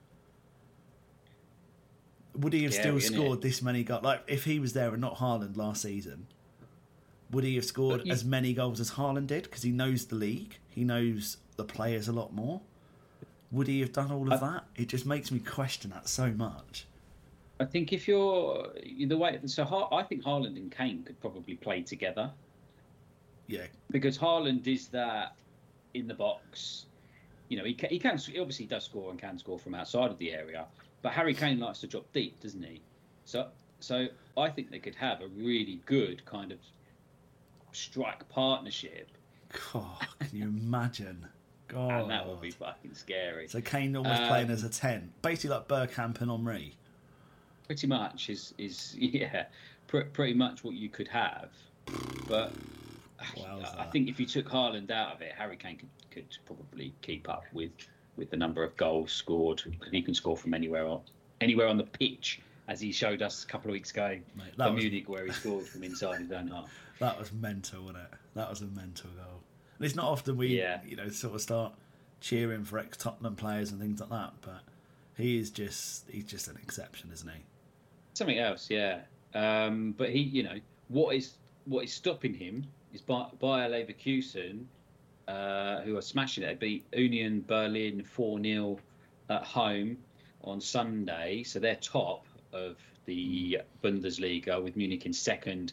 Would he have Scary, still innit? scored this many goals? Like, if he was there and not Haaland last season, would he have scored But you- as many goals as Haaland did? Because he knows the league, he knows the players a lot more. Would he have done all of I- that? It just makes me question that so much. I think if you're the way, so Ha- I think Haaland and Kane could probably play together Yeah, because Haaland is that in the box. You know, he can, he can he obviously does score and can score from outside of the area, but Harry Kane likes to drop deep, doesn't he? So, so I think they could have a really good kind of strike partnership, God, can you imagine? God, and that would be fucking scary. So Kane almost Um, playing as a ten, basically like Bergkamp and Henry. Pretty much is is yeah, pr- pretty much what you could have, but Wowza. I think if you took Haaland out of it, Harry Kane could, could probably keep up with, with the number of goals scored. He can score from anywhere on anywhere on the pitch, as he showed us a couple of weeks ago Mate, that for was- Munich, where he scored from inside his own half. That was mental, wasn't it? That was a mental goal. And it's not often we, Yeah. you know, sort of start cheering for ex-Tottenham players and things like that, but he is just, he's just an exception, isn't he? Something else, yeah. Um, but he, you know, what is what is stopping him is Bayer Leverkusen, uh, who are smashing it. They beat Union Berlin four nil at home on Sunday, so they're top of the Bundesliga with Munich in second,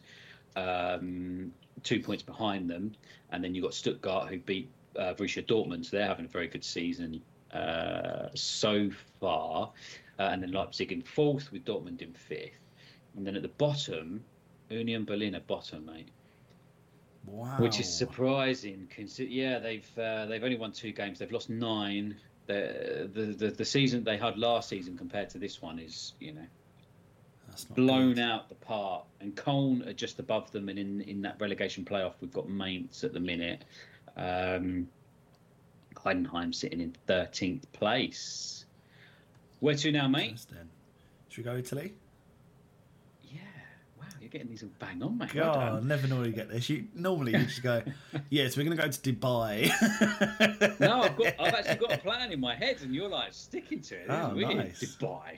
um, two points behind them, and then you've got Stuttgart who beat uh, Borussia Dortmund, so they're having a very good season uh, so far, uh, and then Leipzig in fourth with Dortmund in fifth, and then at the bottom, Union Berlin at bottom, mate. Wow. Which is surprising. Consider, yeah, they've uh, they've only won two games. They've lost nine. The, the the the season they had last season compared to this one is, you know, That's not blown good. out the park. And Cologne are just above them. And in, in that relegation playoff, we've got Mainz at the minute. Um, Heidenheim sitting in thirteenth place. Where to now, mate? Interesting. Should we go Italy? Yeah. Wow, you're getting these all bang on, mate. Well God, I done. never normally get this. You normally you just go, yeah, so we're going to go to Dubai. No, I've got. I've actually got a plan in my head, and you're like sticking to it. This Oh, is weird. nice. Dubai.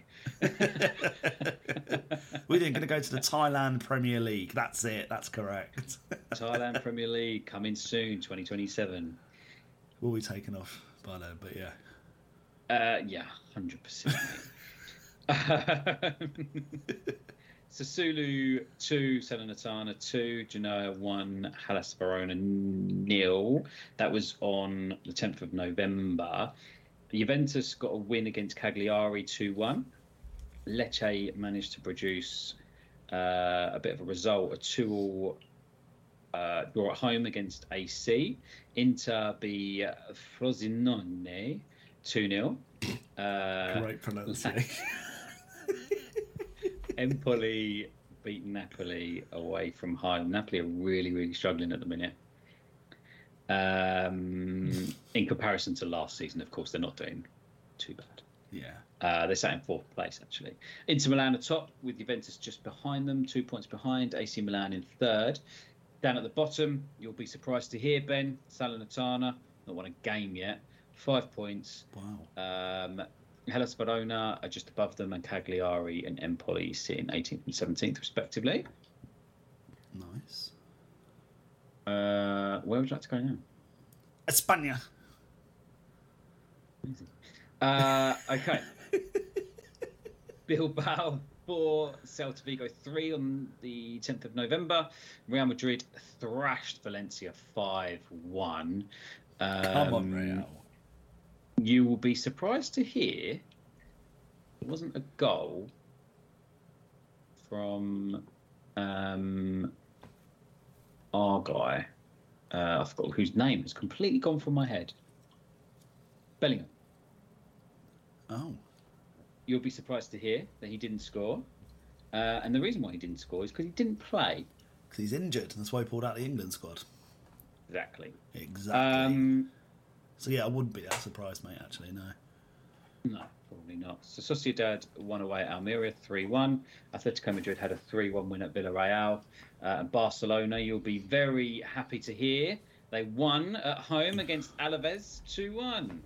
We're then going to go to the Thailand Premier League. That's it. That's correct. Thailand Premier League coming soon, twenty twenty-seven. We'll be taken off by then, but yeah. Uh, yeah, hundred percent. Sassuolo two, Salernitana two, Genoa one, Hellas Verona nil. That was on the tenth of November. Juventus got a win against Cagliari two one. Lecce managed to produce uh, a bit of a result, a two all uh, draw at home against A C. Inter beat Frosinone two nil. Uh, Great pronunciation. Empoli beat Napoli away from home. Napoli are really, really struggling at the minute. Um, in comparison to last season, of course, they're not doing too bad. Yeah. Uh, they're sat in fourth place, actually. Inter Milan are top, with Juventus just behind them, two points behind. A C Milan in third. Down at the bottom, you'll be surprised to hear, Ben, Salernitana, not won a game yet. Five points. Wow. Um, Hellas Verona are just above them, and Cagliari and Empoli sitting eighteenth and seventeenth, respectively. Nice. Uh, where would you like to go now? España. Uh, okay. Bilbao four, Celta Vigo three on the tenth of November. Real Madrid thrashed Valencia five one. Um, Come on, Real. You will be surprised to hear it wasn't a goal from um, our guy. Uh, I forgot whose name has completely gone from my head. Bellingham. Oh. You'll be surprised to hear that he didn't score. Uh, and the reason why he didn't score is because he didn't play. Because he's injured, and that's why he pulled out the England squad. Exactly. Exactly. Um, so, yeah, I wouldn't be that surprised, mate, actually, no. No, probably not. So Sociedad won away at Almeria three one. Atletico Madrid had a three one win at Villarreal. Uh, and Barcelona, you'll be very happy to hear, they won at home against Alaves two one.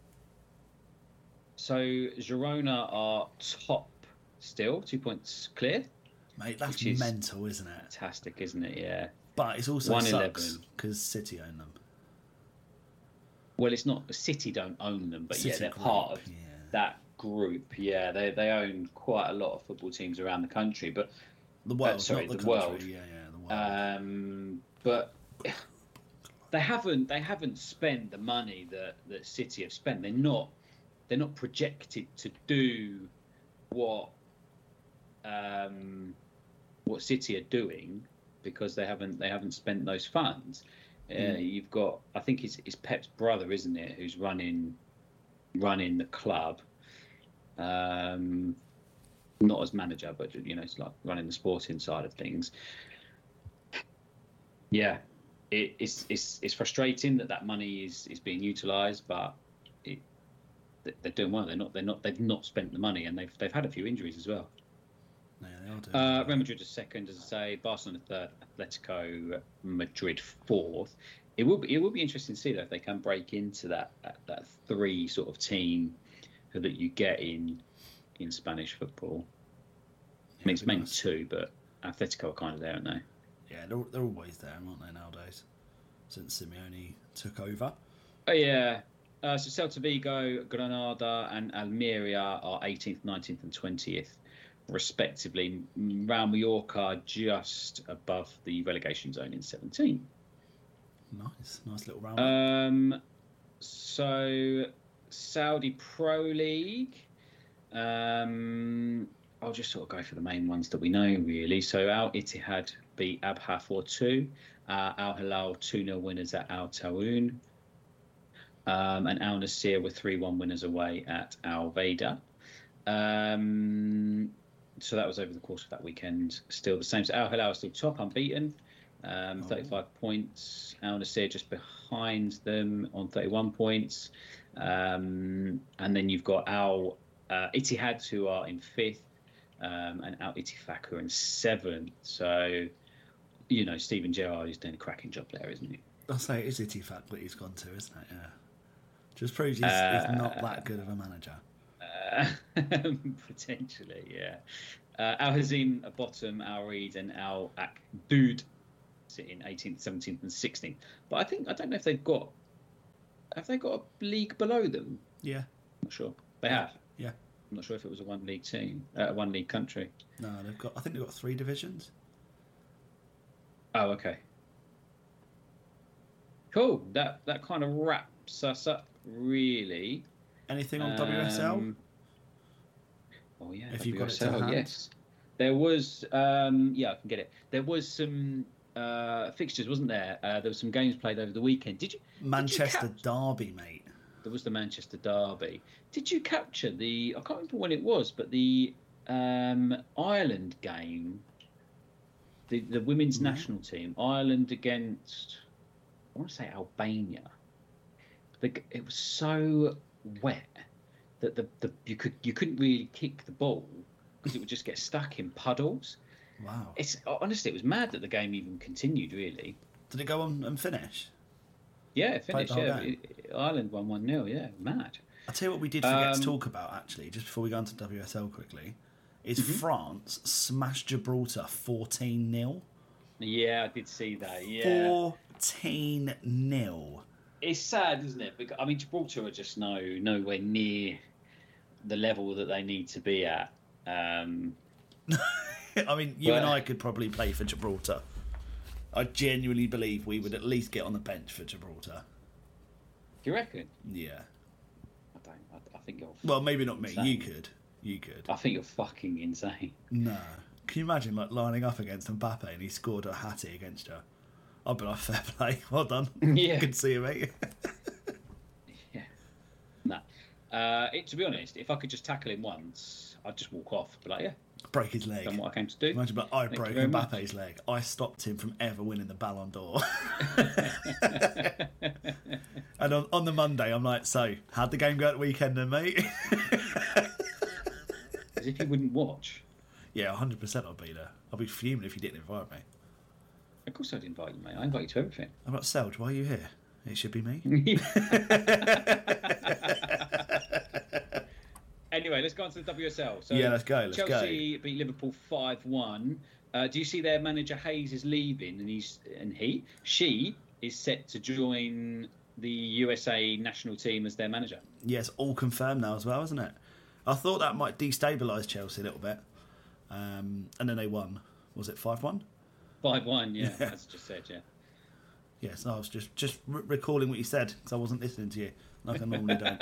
So Girona are top still, two points clear. Mate, that's is mental, isn't it? Fantastic, isn't it? Yeah. But it's also one sucks eleven because City own them. Well, it's not City don't own them, but City yeah, they're group, part of yeah. that group. Yeah, they they own quite a lot of football teams around the country, but The world, uh, sorry, not the, the country. world. Yeah, yeah, the world. Um, but they haven't they haven't spent the money that, that City have spent. They're not they're not projected to do what um, what City are doing because they haven't they haven't spent those funds. Uh, Mm. You've got I think it's, it's Pep's brother, isn't it, who's running running the club. Um, not as manager, but you know, it's like running the sporting side of things. Yeah, it, it's it's it's frustrating that that money is, is being utilised, but it, they're doing well. They're not they're not they've not spent the money, and they've they've had a few injuries as well. Yeah, they are doing Uh, Real Madrid is second, as I say. Barcelona third. Atletico Madrid fourth. It will be it will be interesting to see though if they can break into that that, that three sort of team that you get in in Spanish football. I mean, it's mainly nice. two, but Atletico are kind of there, aren't they? Yeah, they're, they're always there, aren't they, nowadays? Since Simeone took over. Oh yeah. Uh, so Celta Vigo, Granada, and Almeria are eighteenth, nineteenth, and twentieth, respectively. Real Mallorca just above the relegation zone in seventeenth. Nice, nice little round. Um, so Saudi Pro League. Um, I'll just sort of go for the main ones that we know, really. So Al Ittihad beat Abha four two. Uh, Al Hilal two nil winners at Al Tawoun. Um, and Al Nasir were three one winners away at Al Veda. Um, so that was over the course of that weekend. Still the same. So Al Hilal is still top, unbeaten. Um, Oh. thirty-five points. Al Nasir just behind them on thirty-one points. Um, and then you've got Al uh, Ittihad, who are in fifth, um, and Al Ittifaq, who are in seventh. So, you know, Stephen Gerrard is doing a cracking job there, isn't he? I'll say it is Ittifaq that he's gone to, isn't it? Yeah. Just proves he's, Uh, he's not that good of a manager. Uh, potentially, yeah. Uh, Al Hazim at bottom, Al Reed and Al Akdoud sitting eighteenth, seventeenth, and sixteenth. But I think I don't know if they've got have they got a league below them. Yeah. I'm not sure. They have. Yeah. I'm not sure if it was a one league team, uh, a one league country. No, they've got. I think they've got three divisions. Oh, okay. Cool. That that kind of wraps us up, really. Anything on W S L? Um, Oh yeah, If you've got it to W S L, hand. yes. There was, um, yeah, I can get it. There was some uh, fixtures, wasn't there? Uh, there were some games played over the weekend. Did you? Manchester did you cap- Derby, mate. There was the Manchester Derby. Did you capture the? I can't remember when it was, but the um, Ireland game, the the women's Mm-hmm. national team, Ireland against, I want to say Albania. The, it was so wet that the, the you could you couldn't really kick the ball because it would just get stuck in puddles. Wow. It's honestly, it was mad that the game even continued. Really. Did it go on and finish? Yeah, it finished. the whole Yeah, game? It- Ireland won one nil. Yeah, mad. I'll tell you what we did forget Um, to talk about, actually, just before we go on to W S L quickly, is Mm-hmm. France smashed Gibraltar fourteen nil. Yeah, I did see that. Yeah, fourteen nil. it's sad, isn't it? Because I mean, Gibraltar are just no nowhere near the level that they need to be at. Um, I mean, you and Well- I could probably play for Gibraltar. I genuinely believe we would at least get on the bench for Gibraltar. do you reckon? Yeah. I don't. I, I think you're. Well, maybe not me. insane. You could. You could. I think you're fucking insane. No. Can you imagine like lining up against Mbappe and he scored a hattie against you? I'd be like, fair play. Well done. Yeah. Good to see you, mate. Yeah. No. Uh, it, to be honest, if I could just tackle him once, I'd just walk off. Be like, yeah, Break his leg. done what I came to do. Imagine, but I Thank you broke very much. Mbappe's leg. I stopped him from ever winning the Ballon d'Or. And on, on the Monday, I'm like, so, how'd the game go at the weekend then, mate? As if you wouldn't watch. Yeah, one hundred percent I'd be there. I'd be fuming if you didn't invite me. Of course I'd invite you, mate. I invite you to everything. I'm like, Selge, why are you here? It should be me. Anyway, let's go on to the W S L. So Yeah, let's go, let's Chelsea beat Liverpool five one. Uh, do you see their manager Hayes is leaving, and he's and he she is set to join the U S A national team as their manager? Yes, all confirmed now as well, isn't it? I thought that might destabilise Chelsea a little bit. Um, and then they won. Was it five one? five one, yeah, Yeah. as I just said, yeah. Yes, I was just, just re- recalling what you said because I wasn't listening to you like I normally don't.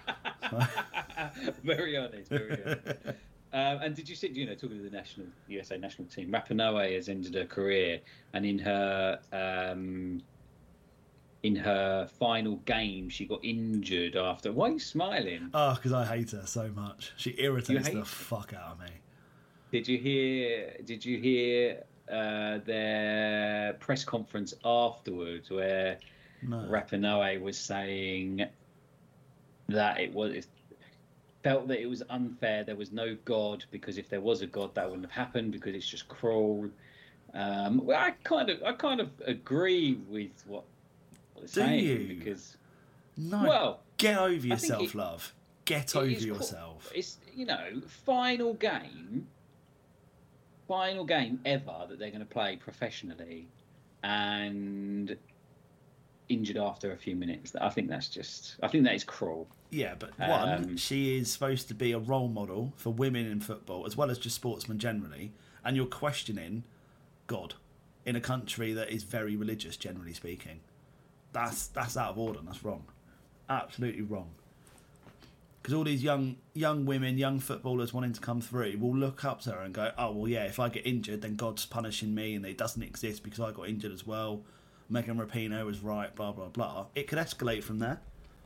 Very honest, very honest. Um, and did you see, you know, talking to the national U S A national team, Rapinoe has ended her career, and in her um, in her final game, she got injured after. Why are you smiling? Oh, because I hate her so much. She irritates hate the her? fuck out of me. Did you hear? Did you hear uh, their press conference afterwards, where No. Rapinoe was saying that it was it felt that it was unfair. There was no God, because if there was a God, that wouldn't have happened, because it's just cruel. Um, well, I kind of, I kind of agree with what, what they're Do saying, you? because No, well, get over I think yourself, it- love. Get it over is cool. yourself. It's, you know, final game, final game ever that they're going to play professionally, and injured after a few minutes. I think that's just, I think that is cruel. Yeah, but one, Um, she is supposed to be a role model for women in football, as well as just sportsmen generally, and you're questioning God in a country that is very religious, generally speaking. That's that's out of order. And that's wrong. Absolutely wrong. Because all these young young women, young footballers wanting to come through will look up to her and go, oh, well, yeah, if I get injured, then God's punishing me, and it doesn't exist because I got injured as well. Megan Rapinoe was right, blah, blah, blah. It could escalate from there.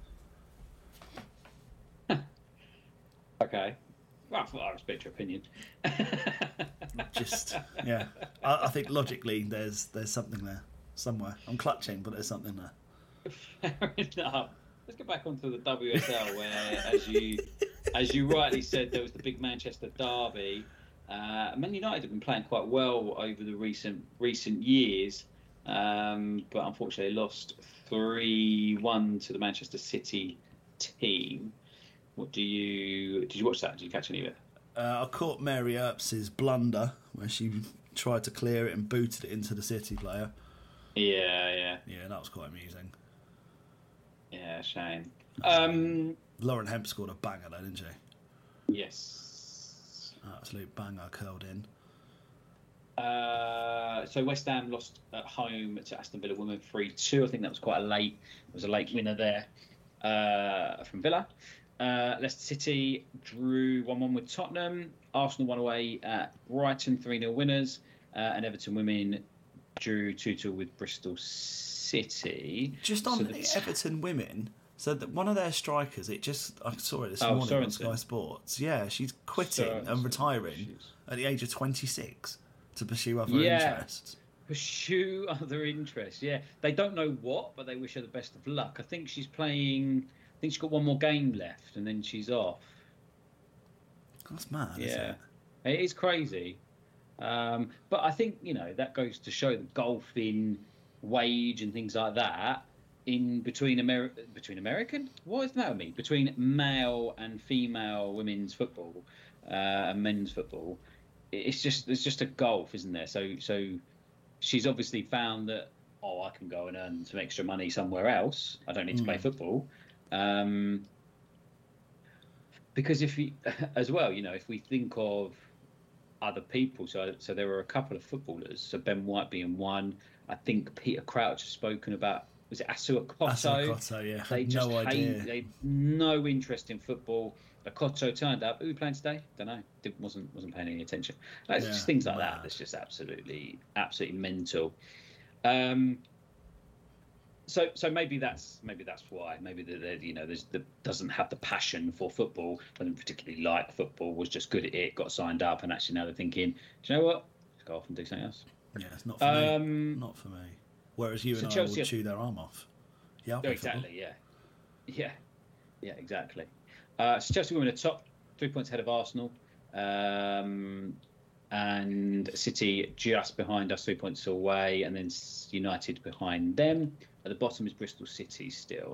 Okay. Well, I respect your opinion. Just yeah, I, I think logically there's there's something there somewhere. I'm clutching, but there's something there. Fair enough. Let's get back onto the W S L, where, as you as you rightly said, there was the big Manchester derby. Uh, Man United have been playing quite well over the recent recent years, um, but unfortunately lost three one to the Manchester City team. What do you did you watch that? Did you catch any of it? Uh, I caught Mary Earps's blunder where she tried to clear it and booted it into the City player. Yeah, yeah, Yeah, that was quite amusing. yeah. Shame. Um, Lauren Hemp scored a banger though, didn't she? yes. Absolute banger curled in. Uh, so West Ham lost at home to Aston Villa women three two. I think that was quite a late. It was a late winner there uh, from Villa. Uh, Leicester City drew one one with Tottenham. Arsenal won away at Brighton, three nil winners. Uh, and Everton women drew two two with Bristol City. Just on so the the Everton women, so that one of their strikers, it just I saw it this Oh, morning on Sorensen. Sky Sports. Yeah, she's quitting Sorensen. and retiring at the age of twenty-six to pursue other Yeah. interests. Pursue other interests. Yeah, they don't know what, but they wish her the best of luck. I think she's playing. I think she's got one more game left, and then she's off. That's mad. Yeah, Isn't it? it is crazy. Um, but I think, you know, that goes to show the golfing wage and things like that in between Ameri- between American. What does that matter me? Between male and female women's football uh, and men's football, it's just there's just a gulf, isn't there? So so she's obviously found that, oh, I can go and earn some extra money somewhere else. I don't need to play Mm. football. Um, because if you, as well, you know, if we think of other people, so so there were a couple of footballers, so Ben White being one. I think Peter Crouch has spoken about, was it Asu Akoto? Asu Akoto, yeah. They Had just no hate, idea. they no interest in football. Akoto turned up. Who we playing today? Don't know. Did, wasn't wasn't paying any attention. Like, Yeah, just things like that. mad. That's just absolutely absolutely mental. Um, so so maybe that's maybe that's why maybe the, the you know there's the doesn't have the passion for football, doesn't particularly like football, was just good at it, got signed up, and actually now they're thinking, do you know what? Let's go off and do something else. Yeah, it's not for Um, me. Not for me. Whereas you so and I Chelsea will are- chew their arm off. Yeah, I'll Oh, play football. exactly. Yeah, yeah, yeah, exactly. Uh, so Chelsea women are top, three points ahead of Arsenal, um, and City just behind us, three points away, and then S- United behind them. At the bottom is Bristol City still.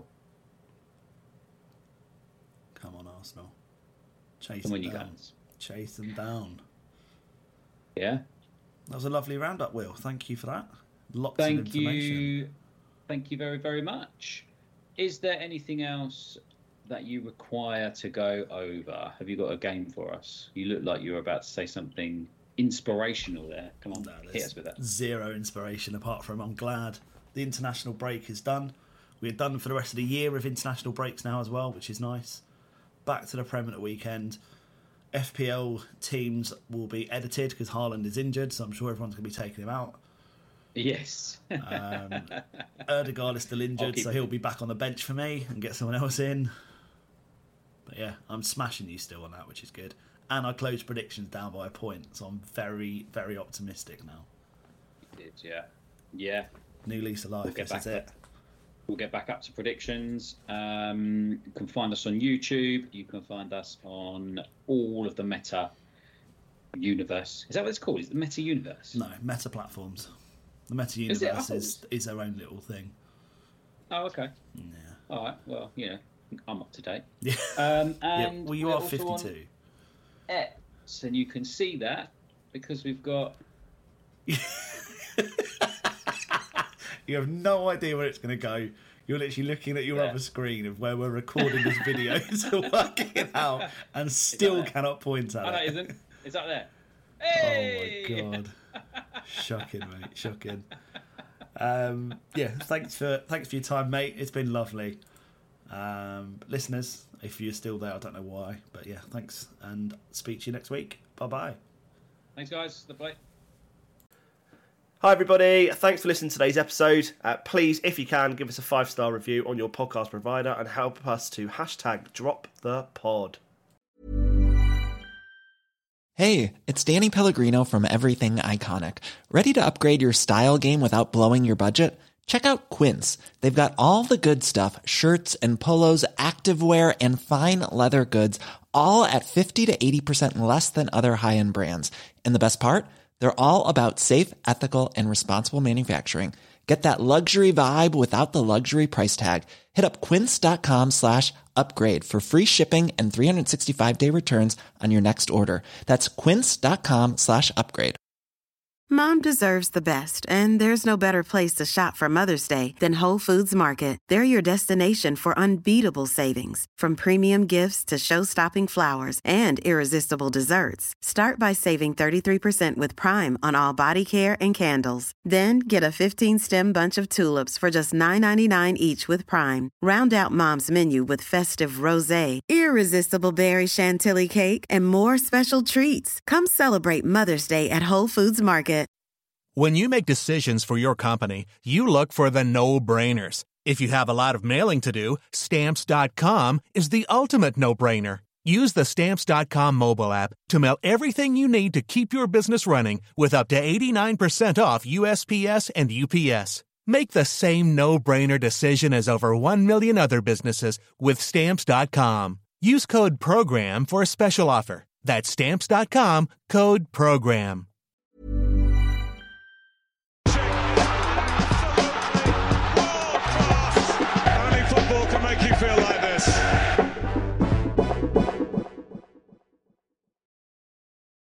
Come on, Arsenal. Chase Come on, them you down. guys. Chase them down. Yeah. That was a lovely roundup, Will. Thank you for that. Lots of Thank information. you. Thank you very, very much. Is there anything else that you require to go over? Have you got a game for us? You look like you were about to say something inspirational there. Come on, No, hit there's us with that. Zero inspiration apart from I'm glad the international break is done. We're done for the rest of the year of international breaks now as well, which is nice. Back to the Prem at the weekend. F P L teams will be edited because Haaland is injured, so I'm sure everyone's going to be taking him out. Yes. Um, Erdegaard is still I'll injured, keep so it. he'll be back on the bench for me and get someone else in. But yeah, I'm smashing you still on that, which is good. And I closed predictions down by a point, so I'm very, very optimistic now. Did, yeah. Yeah. New lease of life, We'll get this is back it. We'll get back up to predictions. Um, you can find us on YouTube. You can find us on all of the Meta universe. Is that what it's called? Is it the Meta universe? No, meta platforms. The meta Is it? I universe thought it is, is their own little thing. Oh, okay. Yeah. All right. Well, you know, I'm up to date. Yeah. Um, Yeah, and well, you we're are also on fifty-two. X, and you can see that because we've got. You have no idea where it's going to go. You're literally looking at your Yeah. other screen of where we're recording this video to work it out and still there? cannot point at Oh, no, it. it isn't. It's up there. Hey! Oh my god! Shocking, mate. Shocking. Um, yeah, thanks for thanks for your time, mate. It's been lovely. Um, listeners, if you're still there, I don't know why, but yeah, thanks, and speak to you next week. Bye bye. Thanks, guys. The play. Hi everybody, thanks for listening to today's episode. Uh, please, if you can, give us a five-star review on your podcast provider and help us to hashtag drop the pod. Hey, it's Danny Pellegrino from Everything Iconic. Ready to upgrade your style game without blowing your budget? Check out Quince. They've got all the good stuff, shirts and polos, activewear, and fine leather goods, all at fifty to eighty percent less than other high-end brands. And the best part? They're all about safe, ethical, and responsible manufacturing. Get that luxury vibe without the luxury price tag. Hit up quince.com slash upgrade for free shipping and three sixty-five day returns on your next order. That's quince.com slash upgrade. Mom deserves the best, and there's no better place to shop for Mother's Day than Whole Foods Market. They're your destination for unbeatable savings, from premium gifts to show-stopping flowers and irresistible desserts. Start by saving thirty-three percent with Prime on all body care and candles. Then get a fifteen-stem bunch of tulips for just nine ninety-nine each with Prime. Round out Mom's menu with festive rosé, irresistible berry chantilly cake, and more special treats. Come celebrate Mother's Day at Whole Foods Market. When you make decisions for your company, you look for the no-brainers. If you have a lot of mailing to do, Stamps dot com is the ultimate no-brainer. Use the Stamps dot com mobile app to mail everything you need to keep your business running with up to eighty-nine percent off U S P S and U P S. Make the same no-brainer decision as over one million other businesses with Stamps dot com. Use code PROGRAM for a special offer. That's Stamps dot com, code PROGRAM.